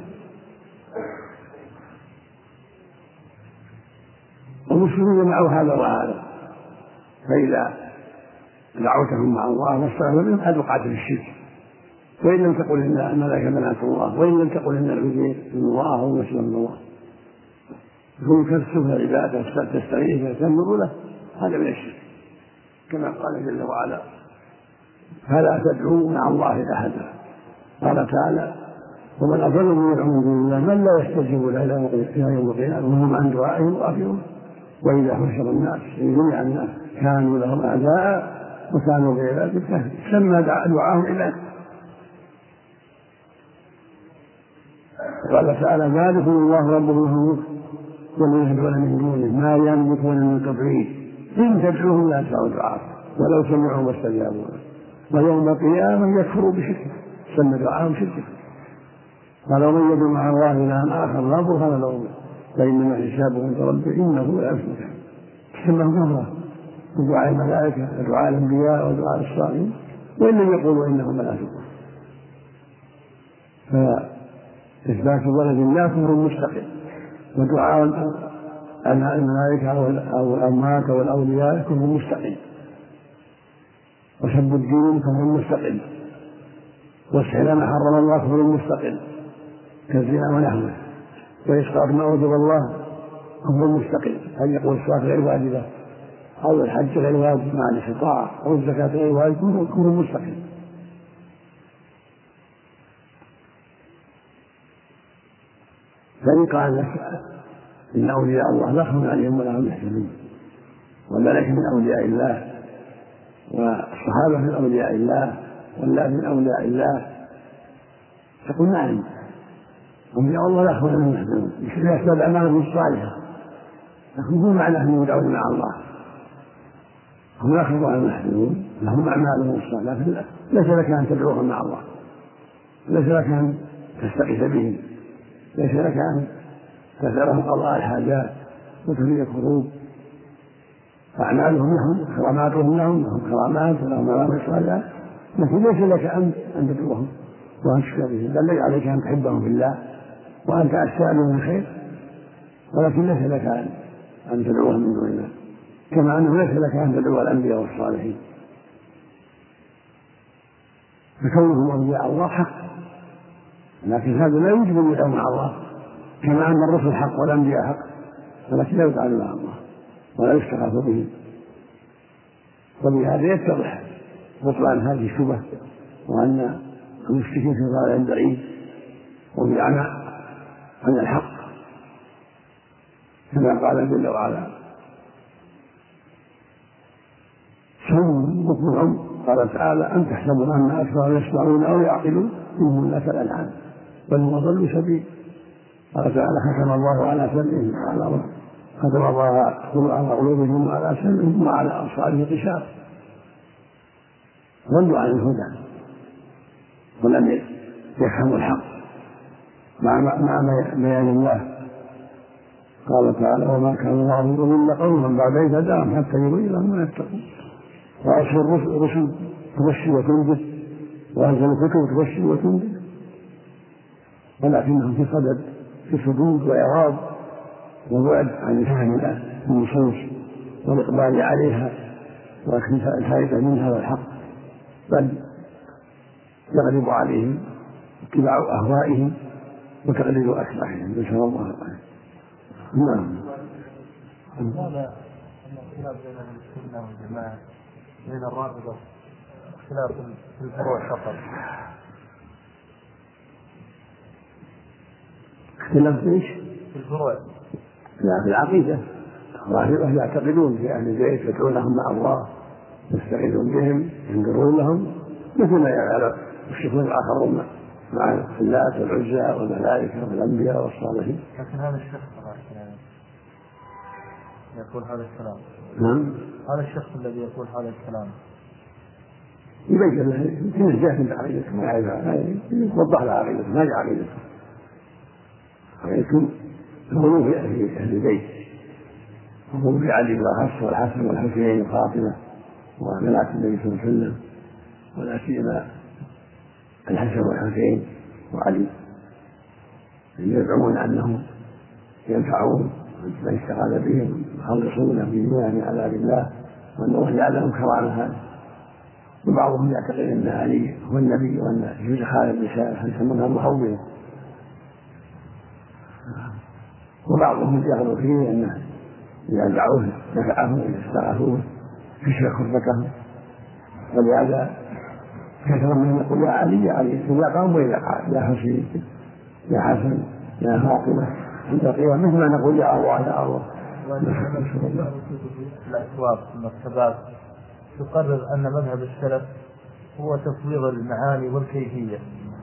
والمسلمين معه هذا وهذا، فإذا دعوتهم مع الله واستغاثوا بهم هذا وقعت في الشرك. وإن لم تقل إن الملائكة بنات الله، وإن لم تقل إن العزيز من الله أو المسيح من الله، يكون كالسفه العبادة تستغيث تنظر له، هذا من الشرك، كما قال جل وعلا فلا تدعوا مع الله أحدا. قال تعالى ومن أضل من يدعو من دون الله من لا يستجيب له إلى يوم القيامة وهم عن دعائهم غافلون. وإذا حشر الناس جميع الناس كانوا لهم أعداء وكانوا بعبادة الكافرين، سمى دعاهم عبادة. قال تعالى ذلكم الله ربكم الملك ومن يدعون من دونه ما يملكون من تطعيم إن تدعوهم لا يسمعوا دعاءكم ولو سمعوا ما استجابوا له ويوم القيامة يكفروا بشركه، سمى دعاهم شركه. قال ومن يدعو مع الله إلها آخر لا برهان له فإنما حسابه عند ربه إنه لا يفلح. سماه كفرا بدعاء الملائكة ودعاء الأنبياء ودعاء الصالحين، وإن لم يقولوا إنه ملائكة. فإثبات ولد لا كفر مستقل، ودعاء الملائكة أو الأموات أو الأولياء كفر مستقل، وسب الدين كفر مستقل، والسحر ما حرم الله كفر مستقل كالزنا ونحوه، وإسقاط ما أوجب الله كفر مستقل، هل يقول الصلاة غير واجبة أو الحج غير واجب مع الاستطاعة أو الزكاة غير واجب كفر مستقل. فإن قال لك إن أولياء الله لا خوف عليهم ولا هم يحزنون، والملائكة من أولياء الله، والصحابة من أولياء الله، والله من أولياء الله، تقول نعم أولياء الله لا خوف عليهم ولا يحزنون بسبب أسباب أعمالهم الصالحة، لكن مو معنى أنهم يدعون مع الله، هم لا خوف عليهم ولا يحزنون، لهم أعمالهم الصالحة، لكن ليس لك أن تدعوهم مع الله، ليس لك أن تستغيث بهم، ليس لك أن تسألهم قضاء الحاجات وتفريج الكروب، أعمالهم لهم كراماتهم لهم لهم كرامات ولهم أعمال صالحة، لكن ليس لك أن أن تدعوهم وأن تشكر بهم، بل عليك أن تحبهم في الله وأن تسألهم الخير، ولكن ليس لك أن أن تدعوهم من دون الله، كما أنه ليس لك أن تدعو الأنبياء والصالحين، فكونهم أولياء الله حق، لكن هذا لا يوجب أن يدعو مع الله، كما أن الرسل حق والأنبياء حق، ولكن لا يدعو مع الله ولا يستغاث به. وبهذا يتضح بطلان هذه الشبهة، وأن المشركين في ضلال بعيد وفي عمى عن الحق، كما قال جل وعلا سم بكم عم. قال تعالى أم تحسبون أن أكثرهم يسمعون أو يعقلون إنهم لا كالأنعام بل هم أضل سبيل. قال تعالى ختم الله على سمعهم وعلى ختم الله على قلوبهم وعلى سمعهم وعلى أبصارهم غشاوة، ضلوا عن الهدى ولم يفهموا الحق مع مع بيان الله. قال تعالى وما كان الله يضل قوما بعد إذ هداهم حتى يبين لهم ما يتقون. وأرسل الرسل تبشر وتنذر، وأنزل الكتب تبشر وتنذر، ولكنهم في صدد في صدود وإعراض وبعد عن فهم النصوص والإقبال عليها والفائدة منها والحق، بل يغلب عليهم اتباع أهوائهم وتقليد أتباعهم. نسأل الله العافية. نعم. هذا الخلاف بين أهل السنة والجماعة بين الرافضة خلاف في الفروع فقط. اختلاف ايش؟ في الفروع. لا، في العقيدة. الرافضة يعتقدون في أهل البيت يدعونهم مع الله، يستغيثون بهم، ينذرون لهم مثل ما يفعل الشيوخ الآخرون مع اللات والعزى والملائكة والأنبياء والصالحين. لكن هذا الشخص يعني يقول هذا الكلام. نعم. هذا الشخص الذي يقول هذا الكلام يبين له يمكن جاهل بعقيدته، ما يعرف، يوضح له عقيدته، ما هي عقيدته. عقيدته الغلو في أهل البيت، الغلو في علي والحفص والحسن والحسين وفاطمة وبنات النبي صلى الله عليه وسلم، ولا سيما الحسن والحسين وعلي، يزعمون أنهم ينفعون من استغاث بهم يخلصون في دينهم على الله، وأنه يعلم كرامة هذا. وبعضهم يعتقد أن علي هو النبي وأن يجوز خالد النساء يسمونها محوله، وبعضهم يغلو فيه أنه إذا دعوه نفعهم إذا استغاثوه كشف خربتهم، ولهذا كثر من يقول يا علي يا علي إذا قام وإذا قال يا حسين يا حسن يا فاطمة عند القيامة مثل ما نقول يا الله يا الله. الأسواق المكتبات تقرر أن مذهب السلف هو تفويض المعاني والكيفية.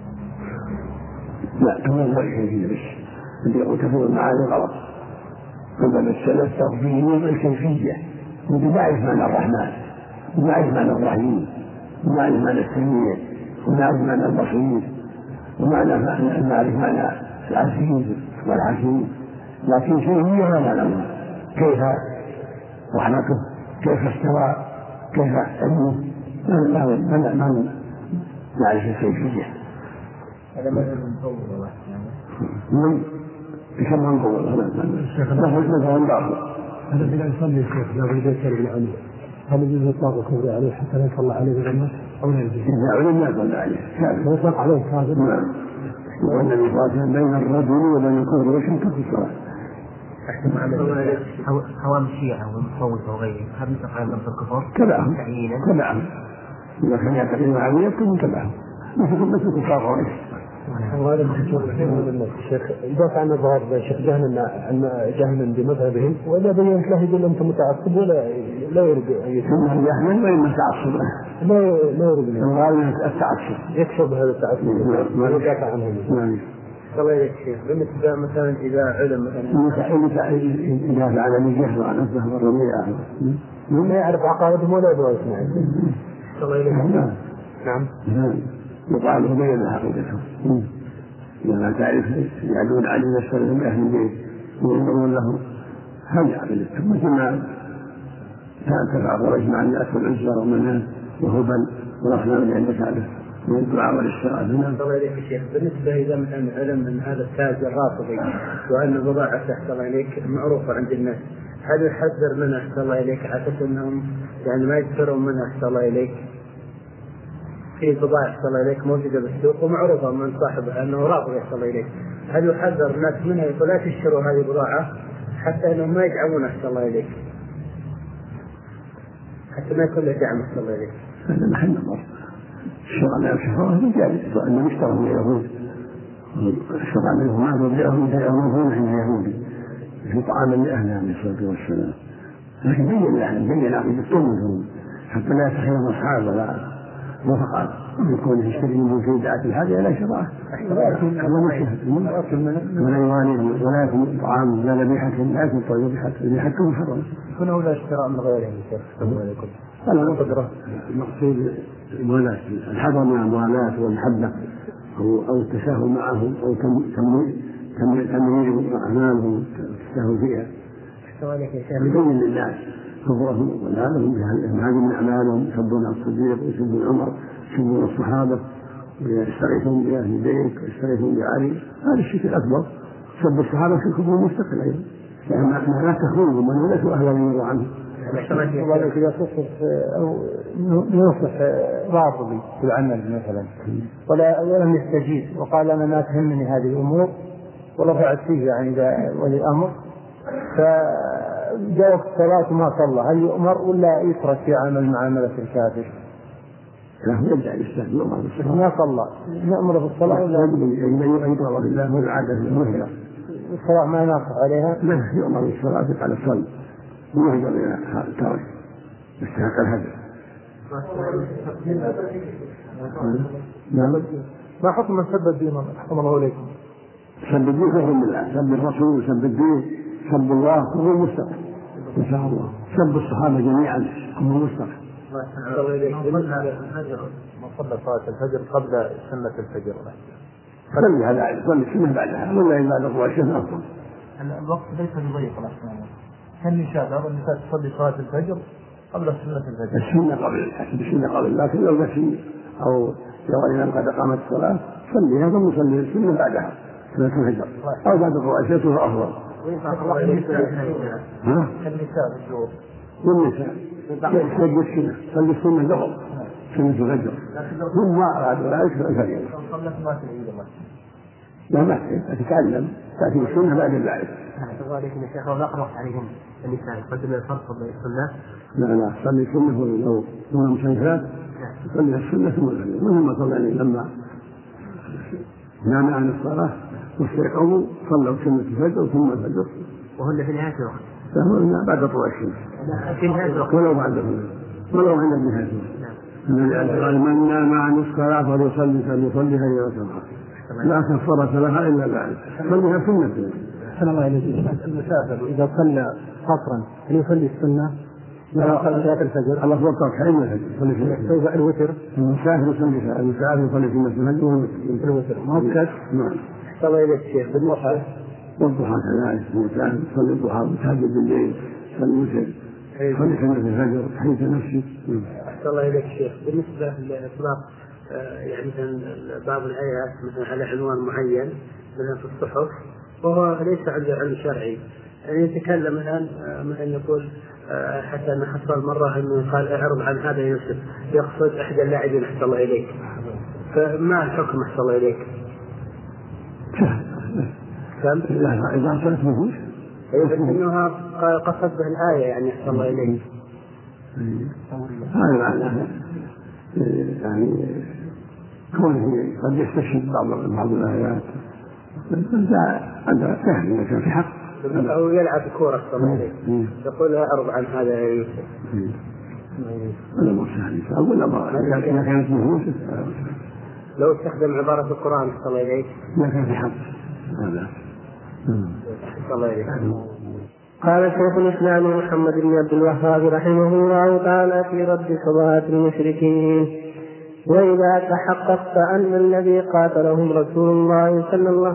لا، تفويض الكيفية بس، اللي يقول تفويض المعاني غلط. مذهب السلف تفويض الكيفية، وانت ما يعرف معنى الرحمن وما يعرف معنى الرحيم وما يعرف معنى السميع وما يعرف معنى البصير وما يعرف معنى العزيز والحكيم، لكن شيء هي ما نعلم كيف رحمته، كيف استوى، كيف علمه، ما ما نعرف الكيفية. هذا مثل مطول من يسمى مطول هذا هذا إذا يصلي الشيخ لا بد يسأل بالعلم، هل يجوز إطلاق الكفر عليه حتى لا يصلى عليه بالعلم أو لا يجوز؟ إذا علم لا يصلى عليه، لا يطلق عليه كافر. نعم. وأن الفاصل بين الرجل وبين الكفر والشرك في الصلاة. هوام الشيعة والمصوفة وغيرهم هل يطلق على لفظ الكفر؟ تبعهم تبعهم إذا كان يعتقد معه يكون تبعهم مثل مثل كفار قريش. وهذا المشهور من الشيخ يدافع عن الظاهر الشيخ جهلا عن جهلا بمذهبهم، وإذا بينت له يقول أنت متعصب ولا لا يرد أي شيء. جهلا وإما تعصب لا لا يرد الغالب التعصب يكسب هذا التعصب ويدافع عنهم. نعم. الله يا شيخ بالنسبة مثلا إذا علم مثلا إذا فعل من جهل عن نفسه والرمية ما يعرف عقائدهم ولا يدعو اسمه. الله يليك. نعم. يقال له بين عقيدته لما تعرف يعدون علي نفسه من أهل البيت وينظرون له هذه عقيدتهم، مثل ما تفعل قريش مع الناس والعزى ومنان وهبل ورحمن عند كعبه من الدعاء والاستغاثة. الله يليك يا شيخ بالنسبة إذا مثلا علم من هذا التاج الرافضي وأن البضاعة تحت الله إليك معروفة عند الناس، هل يحذر منها أحسن الله إليك عادة أنهم يعني ما يشترون منها أحسن الله إليك؟ في بضاعة أحسن الله إليك موجودة بالسوق ومعروفة من صاحبها أنه رافض أحسن الله إليك، هل يحذر الناس منها يقول لا تشتروا هذه البضاعة حتى أنهم ما يدعمون أحسن الله إليك، حتى ما يكون له دعم أحسن الله إليك؟ هذا محل نظر. الشرع لا يشفعه رجال وأن يشتروا من اليهود، الشرع منهم ما يبيعهم يبيعون عند اليهود في طعام لأهلها عليه الصلاة والسلام، لكن بين لهم بين عقيدتهم منهم حتى لا يتخيروا أصحاب ولا وفقا يكون يشتري من في دعاة الحاجة إلى شرعه ولا يواليه ولا يكون طعام لا ذبيحة لا يكون طيب ذبيحته محرمة. هنا ولا اشتراء من غيرهم عليكم. أنا مقدرة المقصود الموالاة، الحذر من الموالاة والمحبة أو أو التساهل معهم أو تمويل أعمالهم والتساهل فيها. يبين للناس كفرهم ولا لهم هذه من أعمالهم، يسبون الصديق ويسبون عمر يسبون الصحابة ويستغيثون بأهل البيت ويستغيثون بعلي، هذا الشرك الأكبر. سب الصحابة شرك مستقل أيضا، لأن لا تخونهم وليسوا أهلا يمر عنه. وذلك إذا تصف أو ينصح راضي في العمل مثلا ولا ولم يستجيب وقال أنا ما تهمني هذه الأمور ورفعت فيه عند ولي الأمر، فجاء وقت الصلاة وما صلى، هل يؤمر ولا يترك في عمل معاملة الكافر؟ لا، يرجع للإسلام، يؤمر بالصلاة. ما صلى نأمر بالصلاة ولا يجب أن يطلع بالله والعادة المهجر الصلاة ما ناقص عليها؟ لا، يؤمر بالصلاة على الصلاة ويهجر إلى الترك يستحق الهجر. نعم. ما حكم من سب الدين حكم الله عليكم؟ سب الدين كفر بالله، سب الرسول، سب الدين، سب الله هو المستقيم إن شاء الله. سب الصحابة جميعا هو المستقيم. من صلى صلاة الفجر قبل سنة الفجر صلي هذا صلي السنة بعدها ولا إلا بعد طلوع الشمس أفضل. الوقت ليس بضيق الأحسن، كالنساء بعض النساء تصلي صلاة الفجر قبل سنة الفجر. السنة قبل السنة قبل، لكن لو نسي أو لو أن قد قامت الصلاة صليها ثم صلي السنة بعدها سنة الفجر أو بعد طلوع الشمس هو أفضل. ها؟ النساء بالجور. والنساء يسجد السنة، صلي السنة قبل سنة الفجر ثم بعد ذلك الفجر. لا ما تتعلم تأتي السنة بعد ذلك. الله عليكم يا شيخ، ونقرأ عليهم النساء يقدم الفرق بين السنة. لا لا صلي السنة لو هو مسافرات صلي السنة ثم الفجر، مثل ما صلى عليه لما نام عن الصلاة واستيقظوا صلوا سنة الفجر ثم الفجر وهن في نهاية الوقت. فهو بعد طلوع الشمس في نهاية الوقت ولو بعد ولو عند نهاية الوقت. قال من نام عن الصلاة فليصلي فليصلي هي وسبحانه لا كفارة لها إلا ذلك، صليها سنة. أحسن الله إليك. المسافر إذا صلى قصرا هل يصلي السنة؟ لا صلى صلاة الفجر. الله وقف حين الفجر صلي سنة. يوضع الوتر. المسافر يصلي المسافر يصلي سنة الفجر وهو الوتر مؤكد. نعم. أحسن الله إليك شيخ. بالضحى. والضحى كذلك المسافر يصلي الضحى ويتهجد بالليل يصلي الوتر يصلي سنة الفجر حيث نفسه. أحسن الله إليك شيخ. بالنسبة للإطلاق يعني بعض الآيات مثلا على عنوان معين مثلا في الصحف وهو ليس عنده علم شرعي، يعني يتكلم الآن مثلا يقول حتى أن حصل مرة أنه قال اعرض عن هذا يوسف، يقصد أحد اللاعبين أحسن الله إليك، فما الحكم أحسن الله إليك؟ كم؟ لا إذا صارت مفوش إنها قصد به الآية يعني أحسن الله إليك. هذا معناه يعني كونه قد يستشهد بعض بعض الآيات هذا سهل إذا كان في حق أو يلعب كورة صلى يقول أعرض عن هذا يا يوسف. هذا مو سهل أقول لا إذا كانت مهوسة لو استخدم عبارة القرآن صلى إليك ما كان في حق هذا صلى إليك. قال شيخ الإسلام محمد بن عبد الوهاب رحمه الله تعالى في رد شبهات المشركين: وإذا تحققت أن الذي قاتلهم رسول الله صلى الله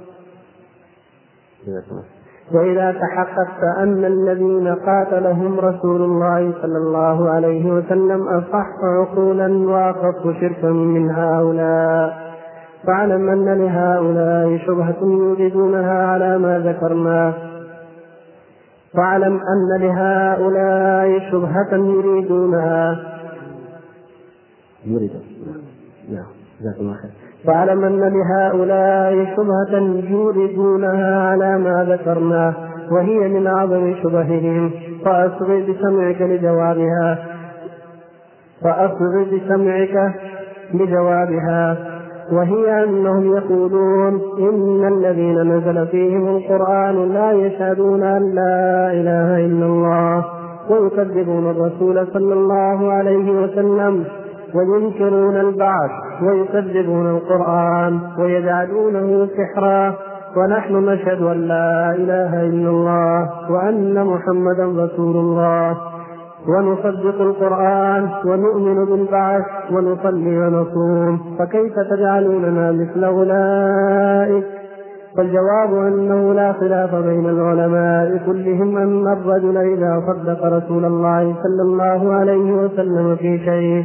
وإذا تحققت أن الذين قاتلهم رسول الله صلى الله عليه وسلم أصح عقولا وأخف شركا من هؤلاء، فاعلم أن لهؤلاء شبهة يوردونها على ما ذكرنا فاعلم أن لهؤلاء شبهة يريدونها يريد نعم جزاكم الله خير. فاعلم أن لهؤلاء شبهة يوردونها على ما ذكرنا وهي من أعظم شبههم، فأصغ بسمعك لجوابها فأصغ بسمعك لجوابها وهي أنهم يقولون إن الذين نزل فيهم القرآن لا يشهدون أن لا إله إلا الله، ويكذبون الرسول صلى الله عليه وسلم، وينكرون البعث، ويكذبون القرآن، ويجعلونه سحرا، ونحن نشهد أن لا إله إلا الله وأن محمدا رسول الله، ونصدق القرآن ونؤمن بالبعث ونصلي ونصوم، فكيف تجعلوننا مثل أولئك؟ فالجواب أنه لا خلاف بين العلماء كلهم أن الرجل إذا صدق رسول الله صلى الله عليه وسلم في شيء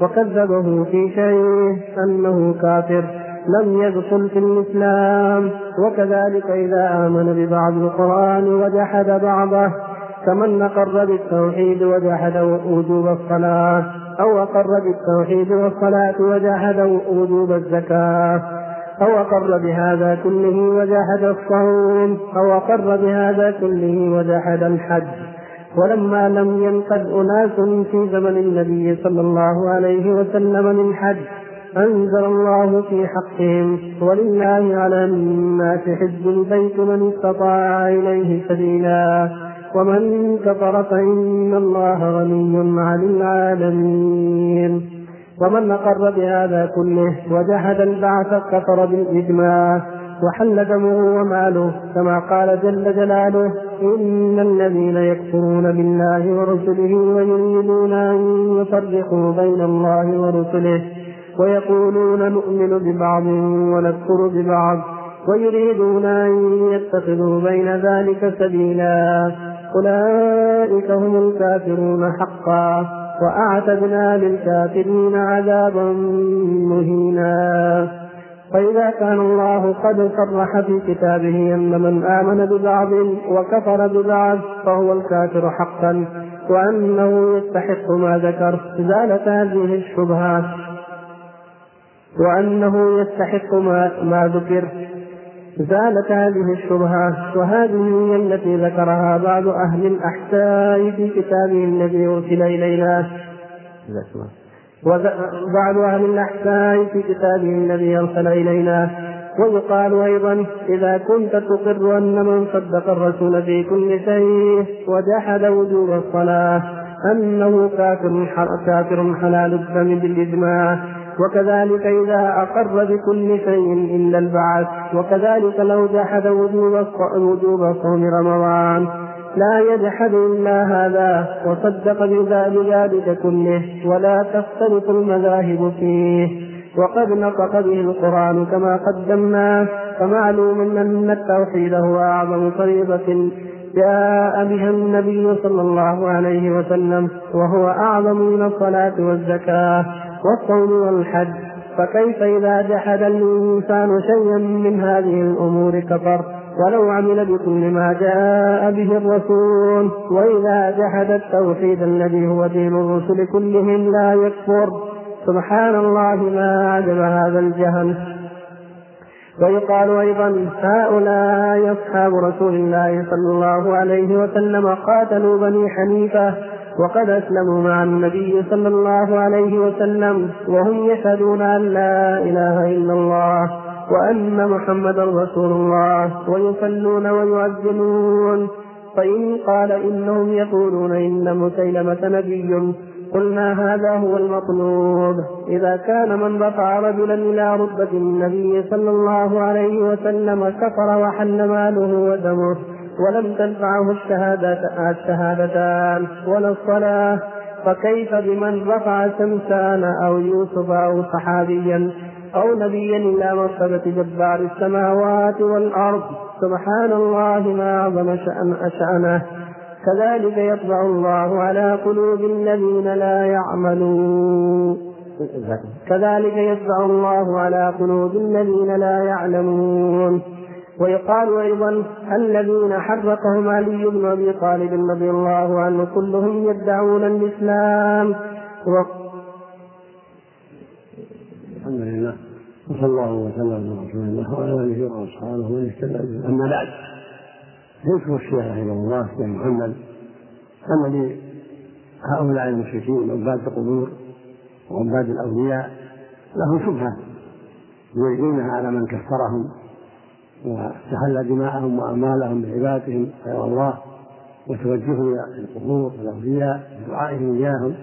وكذبه في شيء أنه كافر لم يدخل في الإسلام. وكذلك إذا آمن ببعض القرآن وجحد بعضه، كمن أقر بالتوحيد وجحد وجوب الصلاة، أو أقر بالتوحيد والصلاة وجحد وجوب الزكاة، أو أقر بهذا كله وجحد الصوم، أو أقر بهذا كله وجحد الحج. ولما لم ينقذ أناس في زمن النبي صلى الله عليه وسلم للحج، أنزل الله في حقهم: ولله على الناس حج البيت من استطاع إليه سبيلا ومن كفر فإن الله غني عن العالمين. ومن أقر بهذا كله وجحد البعث كفر بالإجماع وحل دمه وماله، كما قال جل جلاله: إن الذين يكفرون بالله ورسله ويريدون أن يفرقوا بين الله ورسله ويقولون نؤمن ببعض ونكفر ببعض ويريدون أن يتخذوا بين ذلك سبيلا، أولئك هم الكافرون حقا، وأعتدنا للكافرين عذابا مهينا. فإذا كان الله قد صرح في كتابه أن من آمن ببعض وكفر ببعض فهو الكافر حقا، وأنه يستحق ما ذكر زالت هذه الشبهات وأنه يستحق ما, ما ذكر زالت هذه الشبهات. وهذه هي التي ذكرها بعض أهل الأحساء في كتابه الذي أرسل إلينا وبعض أهل الأحساء في كتابه الذي أرسل إلينا. ويقال أيضا: إذا كنت تقر أن من صدق الرسول في كل شيء وجحد وجوب الصلاة أنه كافر حلال الدم بالإجماع. وكذلك إذا أقر بكل شيء إلا البعث. وكذلك لو جحد وجوب صوم رمضان لا يجحد إلا هذا وصدق بذلك كله، ولا تختلف المذاهب فيه. وقد نطق به القرآن كما قدمنا، فمعلوم أن التوحيد هو أعظم فريضة جاء بها النبي صلى الله عليه وسلم، وهو أعظم من الصلاة والزكاة والصوم والحج. فكيف إذا جحد الإنسان شيئا من هذه الأمور كفر ولو عمل بكل ما جاء به الرسول؟ وإذا جحد التوحيد الذي هو دين الرسل كلهم لا يكفر. سبحان الله ما أعجب هذا الجهل. ويقال أيضا: هؤلاء أصحاب رسول الله صلى الله عليه وسلم قاتلوا بني حنيفة وقد أسلموا مع النبي صلى الله عليه وسلم وهم يشهدون أن لا إله إلا الله وأن محمدا رسول الله ويصلون ويؤذنون. فإن قال إنهم يقولون إن مسيلمة نبي، قلنا هذا هو المطلوب. إذا كان من رفع رجلا إلى رتبة النبي صلى الله عليه وسلم كفر وحل ماله ودمه ولم تنفعه الشهادتان ولا الصلاة، فكيف بمن رفع شمسان أو يوسف أو صحابيا أو نبيا إلى مرتبة جبار السماوات والأرض؟ سبحان الله ما أعظم شأنه. كذلك يطبع الله على قلوب الذين لا يعملون كذلك يطبع الله على قلوب الذين لا يعلمون. ويقال أيضا: الذين حرقهم علي بن أبي طالب رضي الله عنه كلهم يدعون الإسلام. و... الحمد لله وصلى الله وسلم على رسول الله وعلى آله وأصحابه ومن اهتدى. أما بعد، يذكر الشيخ رحمه الله الشيخ محمد أن هؤلاء المشركين عباد القبور وعباد الأولياء لهم شبهة يريدونها على من كفرهم واستحل دماءهم وأموالهم بعبادتهم غير الله وتوجهوا إلى القبور والأولياء بدعائهم إياهم،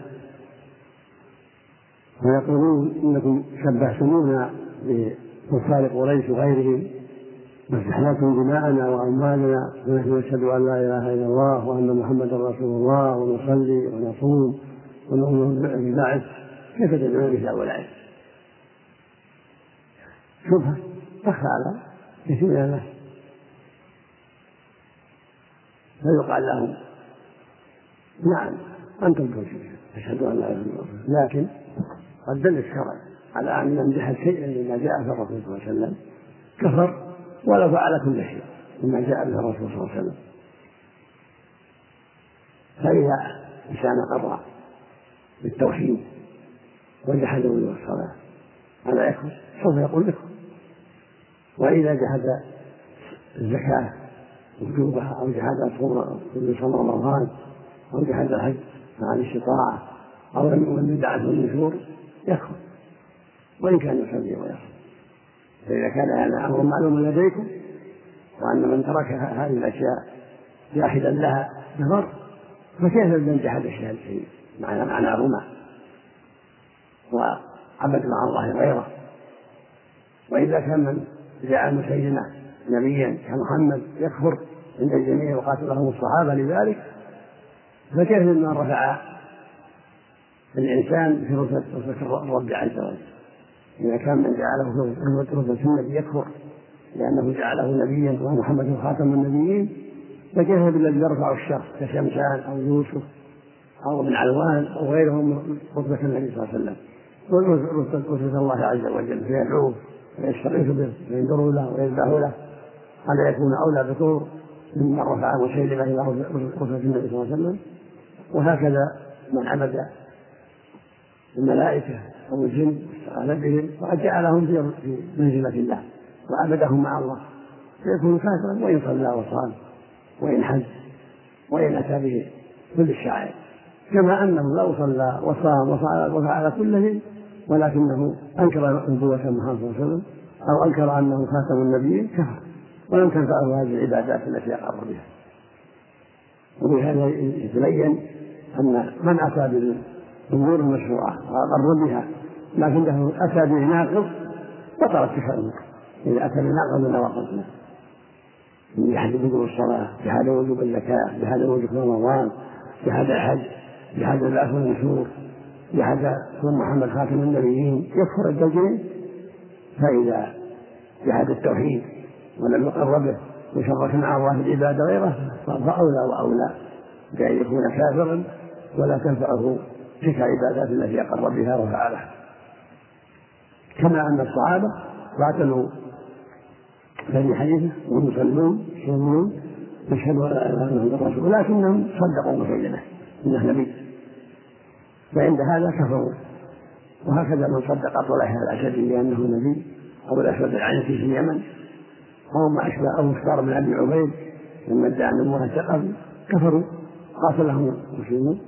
ويقولون: إنكم شبهتمونا بكفار قريش وغيرهم واستحللتم دماءنا وأموالنا ونحن نشهد أن لا إله إلا الله وأن محمدا رسول الله ونصلي ونصوم ونؤمن بالبعث، كيف تدعون بهؤلاء؟ شبهة تخفى على كثير من الناس، فيقال لهم: نعم أنتم تشهدون أن لا إله إلا الله، لكن والدل الشرعي على أن من جحد شيئا مما جاء في الرسول صلى الله عليه وسلم كفر ولا فعل كل شيء مما جاء في الرسول صلى الله عليه وسلم. فإذا إنسان قرر بالتوحيد وجحد وجوب الصلاة هذا يكفر سوف يقول لكم. وإذا جحد الزكاة وجوبها أو جحد صوم رمضان أو جحد الحج مع الاستطاعة أو لم يؤمن بدعة النشور يكفر وإن كان يصلي ويصوم. فإذا كان هذا أمر معلوم لديكم وأن من ترك هذه الأشياء جاحدا لها كفر فكيف من جحد الشيء معنى معناهما وعبد مع الله غيره. وإذا كان من جاء مسيلمة نبيا كمحمد يكفر عند الجميع وقاتلهم الصحابة لذلك فكيف من رفع الإنسان في رتبة الرب عز وجل. إذا كان من جعله في رتبة النبي يكفر لأنه جعله نبيا ومحمد خاتم النبيين فكيف بالذي يرفع الشخص كشمشان أو يوسف أو ابن علوان أو غيرهم من رتبة النبي صلى الله عليه وسلم ورتبة الله عز وجل فيدعوه ويستغيث به وينذر له ويذبح له على يكون أولى بطور ممن رفع مسيلمة إلى رتبة النبي صلى الله عليه وسلم. وهكذا من عبد الملائكة أو الجن واستغاث بهم وقد جعلهم في منزلة الله وعبدهم مع الله فيكون كافرا وإن صلى وصام وإن حج وإن أتى به كل الشعائر كما أنه لو صلى وصام وفعل, وفعل كل شيء ولكنه أنكر نبوة محمد صلى الله عليه وسلم أو أنكر أنه خاتم النبيين كفر ولم تنفعه هذه العبادات التي أقر بها. وبهذا يتبين أن من أتى بالأمور المشروعة وأقر بها لكنه أتى بناقض بطلت كفاره إذا أتى بناقض من نواقض بحد وجوب الصلاة بحد وجوب الزكاة بحد وجوب رمضان بحد الحج بحد البعث والنشور بحد صوم محمد خاتم النبيين يكفر الدجين. فإذا بحد التوحيد ولم يقر به وشرك مع الله العباد غيره فأولى وأولى بأن يكون كافرا ولا تنفعه تلك العبادات التي أقر بها وفعلها. كما أن الصحابة قاتلوا بني حنيفة وهم يصلون يصومون يشهدون أنه الرسول لكنهم صدقوا مسيلمة إنه نبي فعند هذا كفروا. وهكذا من صدق طلحة الأسدي لأنه نبي أو الأسود العنسي في اليمن أو ما أشبه أو مختار بن أبي عبيد لما ادعى أن الله ثقل كفروا قاتلهم المسلمون.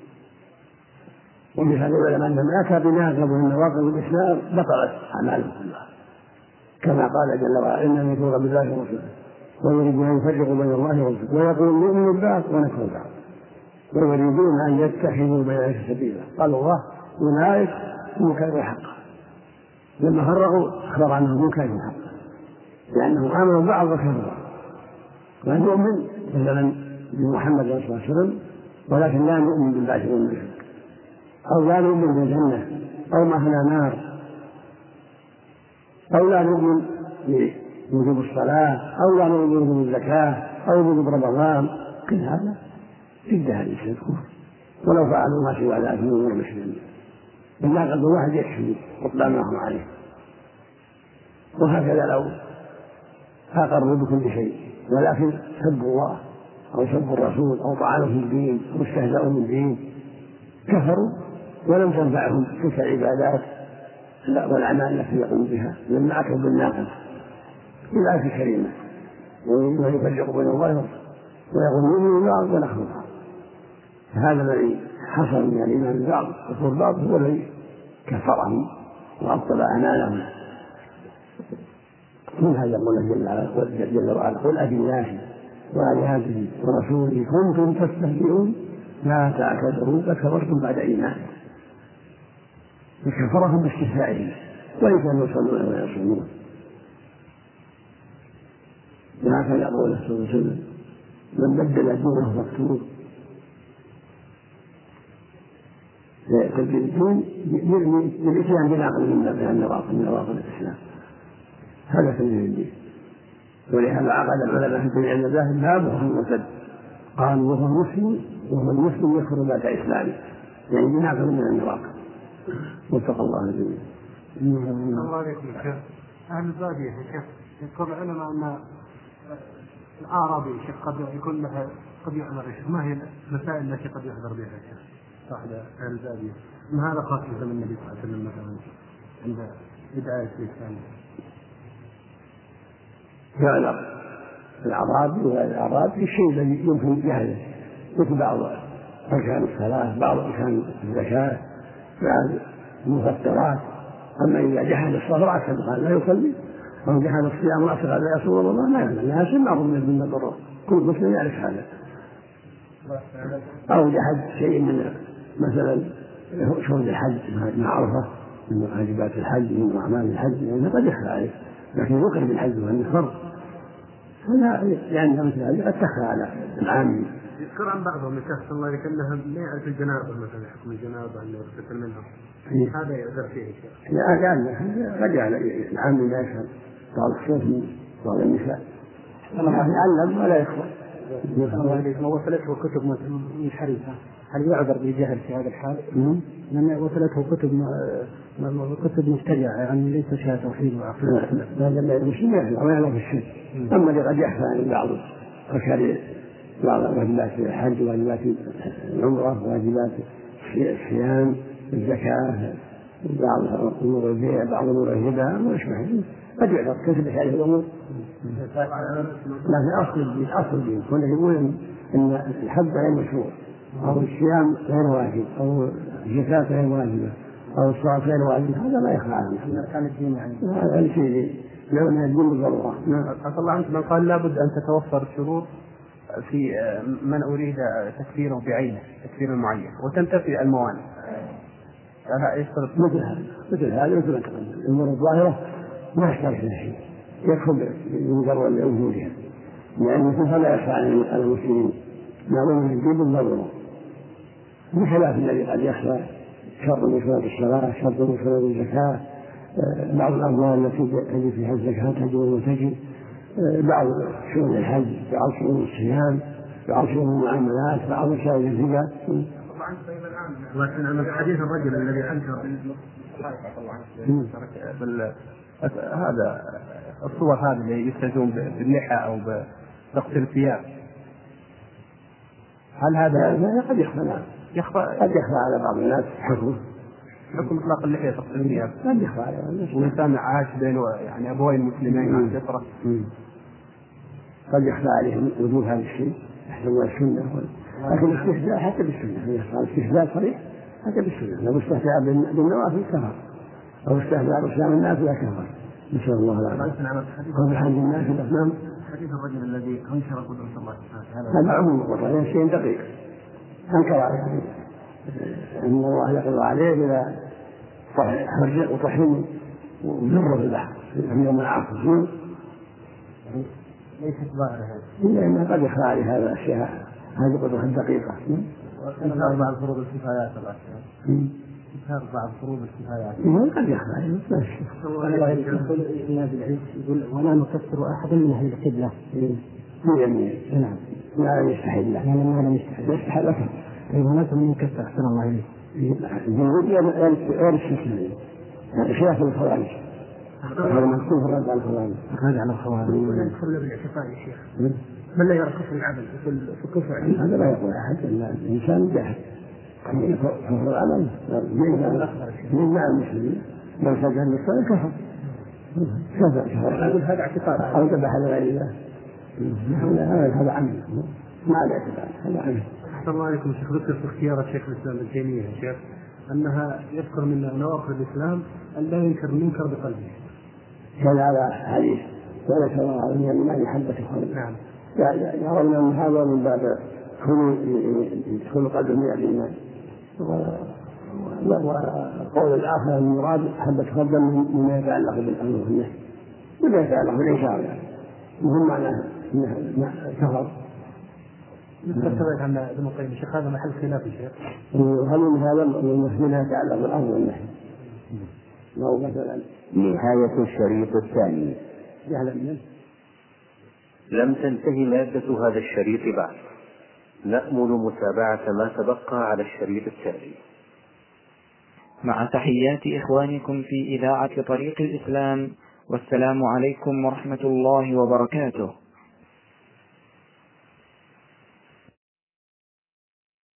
ومن هذا العلماء أن من أتى بناقض من نواقض الإسلام بطلت أعماله كلها كما قال جل وعلا إنما يكفر بالله ورسوله ويريد أن يفرق بين الله ورسوله ويقول نؤمن بالبعض ونكفر بالبعض ويريدون أن يتخذوا بين سبيلا قال الله أولئك هم كانوا حقا لما فرقوا أخبر عنهم هم كانوا حقا لأنهم آمنوا بعض وكفروا. ونؤمن مثلا بمحمد صلى الله عليه وسلم ولكن لا نؤمن بالبعث والنشور أو لا نؤمن بالجنة أو ما هنا نار أو لا نؤمن بوجوب الصلاة أو لا نؤمن بوجوب الزكاة أو بوجوب رمضان كل هذا ضد هذه الشرك ولو فعلوا ما سوى ذلك من غير مسلمين الناقض واحد يكفي وطلعناهم عليه. وهكذا لو أقروا بكل شيء ولكن سبوا الله أو سبوا الرسول أو طعنوا في الدين أو استهزأوا من الدين كفروا ولم تنفعهم تلك العبادات والأعمال التي يقوم بها لما أتوا بالناقض في الآية الكريمة ويفرق بين الله ويقول نؤمن بالبعض ونكفر بالبعض. هذا الذي حصل من الإيمان بالبعض وكفر بالبعض هو الذي كفرهم وأبطل أعمالهم. من هذا يقول جل وعلا قل أبالله وآياته ورسوله كنتم تستهزئون لا تعتذروا قد كفرتم بعد إيمانكم. فكفرهم باستهزائهم وإن كانوا يصلون ويصومون. وهكذا يقول صلى الله عليه وسلم من بدل دينه مكتوب الدين بالإسلام بناقض من نواقض من نواقض الإسلام هذا تنزيل الدين. ولهذا عقد العلماء في الدين عند الله باب وهو المرتد قالوا وهو مسلم وهو المسلم يكفر بعد إسلامه يعني بناقض من النواقض واتقى الله الجميع. الله عليكم يا شيخ. أهل البادية يا شيخ يذكر العلماء أن الأعرابي شيخ قد يكون لها قد يحضر يا شيخ، ما هي المسائل التي قد يحضر بها يا شيخ صاحب أهل البادية؟ ما هذا خاص بزمن النبي صلى الله عليه وسلم مثلا عند بداية الإسلام؟ كان الأعرابي والأعرابي الشيء الذي يمكن جهله، مثل بعض أركان الصلاة، بعض أركان الزكاة، بعض المفطرات. أما إذا جحد الصلاة قال لا يصلي، أو جحد الصيام وأصر على رسول الله ما يعلم، لها سنة من الضرر، كل مسلم يعرف هذا. أو جحد شيء من مثلا شغل الحج مع عرفة من واجبات الحج من أعمال الحج، يعني قد يخفى عليه، لكن يقر بالحج وأنه فرض هذا يعني مثل هذا قد تخفى على العام. يذكر عن بعضهم يشهد الله لكنها ما يعرف الجنابة مثلا حكم الجنابة أنه يغتسل منها، هذا يعذر فيه شيء. يعني قد يعني العام لا يشهد بعض الصوت من بعض النساء يعلم ولا يخفى. ما وصلته كتب منحرفة هل يعذر بالجهل في هذا الحال؟ لأن وصلته كتب كتب مبتدعة يعني ليس فيها توحيد وعقيدة. هذا لا المسلم ما يعلم الشيء. أما اللي قد يخفى عن بعض أركان بعض واجبات الحج واجبات العمرة واجبات الصيام الزكاة بعض أمور البيع بعض أمور الهبة ما يشبه قد يعذر كتب هذه الأمور. لكن أصل الدين أصل الدين كنا يقول إن الحج غير مشروع أو الصيام غير واجب أو الزكاة غير واجبة أو الصلاة غير واجبة، هذا لا يخفى عنه. كان الدين يعني هذا الشيء لو أن الدين بالضرورة. عفى الله عنك من قال لابد أن تتوفر الشروط في من أريد تكفيره بعينه تكفير معين وتنتفي الموانع. مثل هذا مثل هذا مثل الأمور الظاهرة ما يحتاج فيها شيء يكفر بمجرد وجودها، لأنه لا يخفى على المسلمين معلوم من الدين بالضرورة، بخلاف الذي قد يخفى شرط من شروط الصلاة، شرط من شروط الزكاة، بعض الأموال التي تجب فيها الزكاة تجب وتجب، بعض شؤون الحج، بعض شؤون الصيام، بعض شؤون المعاملات، بعض مسائل الزكاة. لكن عن حديث الرجل الذي أنكر هذا الصور هذه اللي يستهزئون باللحى أو بتقصير الثياب، هل هذا قد يخفى يخفى قد يخفى على بعض الناس حكم حكم إطلاق اللحية تقصير الثياب؟ قد يخفى على الناس والإنسان عاش بين يعني أبوين مسلمين عن فطرة قد يخفى عليهم وجود هذا الشيء يحسبون السنة، لكن الاستهزاء حتى بالسنة الاستهزاء صريح حتى بالسنة. لو استهزاء بالنوافل كفر أو استهزاء بصيام الناس لا كفر. نسأل الله العافية. قبل حج الناس الأفلام حديث الرجل الذي أنكر قدرة الله هذا عموم القدرة شيء دقيق أنكر عليه أن الله يقضى عليه إلى حرق وطحن وجر في البحر في يوم العاصفين ليست ظاهرة هذا إلا أنها قد يخفى عليه هذا الأشياء هذه القدرة الدقيقة. وكان بعض فروض الكفايات إنكار بعض فروض الكفايات قد يخفى عليه الله يقول إلى بالعلم يقول ولا نكفر أحدا من أهل القبلة مية نعم لا يستحيل له يعني ما لم يستحيل يستحيل لك هناك من يكفر أحسن الله إليه الجمهور غير السلسلين خلاف الخوارج هذا مكتوب في الرد على الخوارج الرد على الخوارج ولا يدخل بالاعتقاد يا شيخ من لا يرى كفر العمل يقول في كفر هذا لا يقول أحد إلا الإنسان جاهل كفر العمل من مع المسلمين من سجل للصلاة كفر كفر أقول هذا اعتقاد أو ذبح لغير الله هذا عمل ما عليه اعتقاد هذا عمل. أحسن الله عليكم شيخ. ذكر في اختيار شيخ الإسلام ابن تيمية يا شيخ أنها يذكر من نواقض الإسلام أن لا ينكر المنكر بقلبه. كان هذا حديث ذلك الله على من المال حبة خردل. نعم. يرون أن هذا من باب كل قلب من الإيمان. والقول الآخر المراد حبة خردل مما يتعلق بالأمر والنهي ولا يتعلق بالإنكار يعني. مهم معناه أنه كفر. نتكلم عن ابن القيم الشيخ هذا محل خلاف الشيخ. وهل من هذا المسلم يتعلق بالأمر والنهي؟ لو مثلا نهاية الشريط الثاني. لم تنتهي مادة هذا الشريط بعد، نأمل متابعة ما تبقى على الشريط التالي. مع تحيات إخوانكم في إذاعة طريق الإسلام، والسلام عليكم ورحمة الله وبركاته.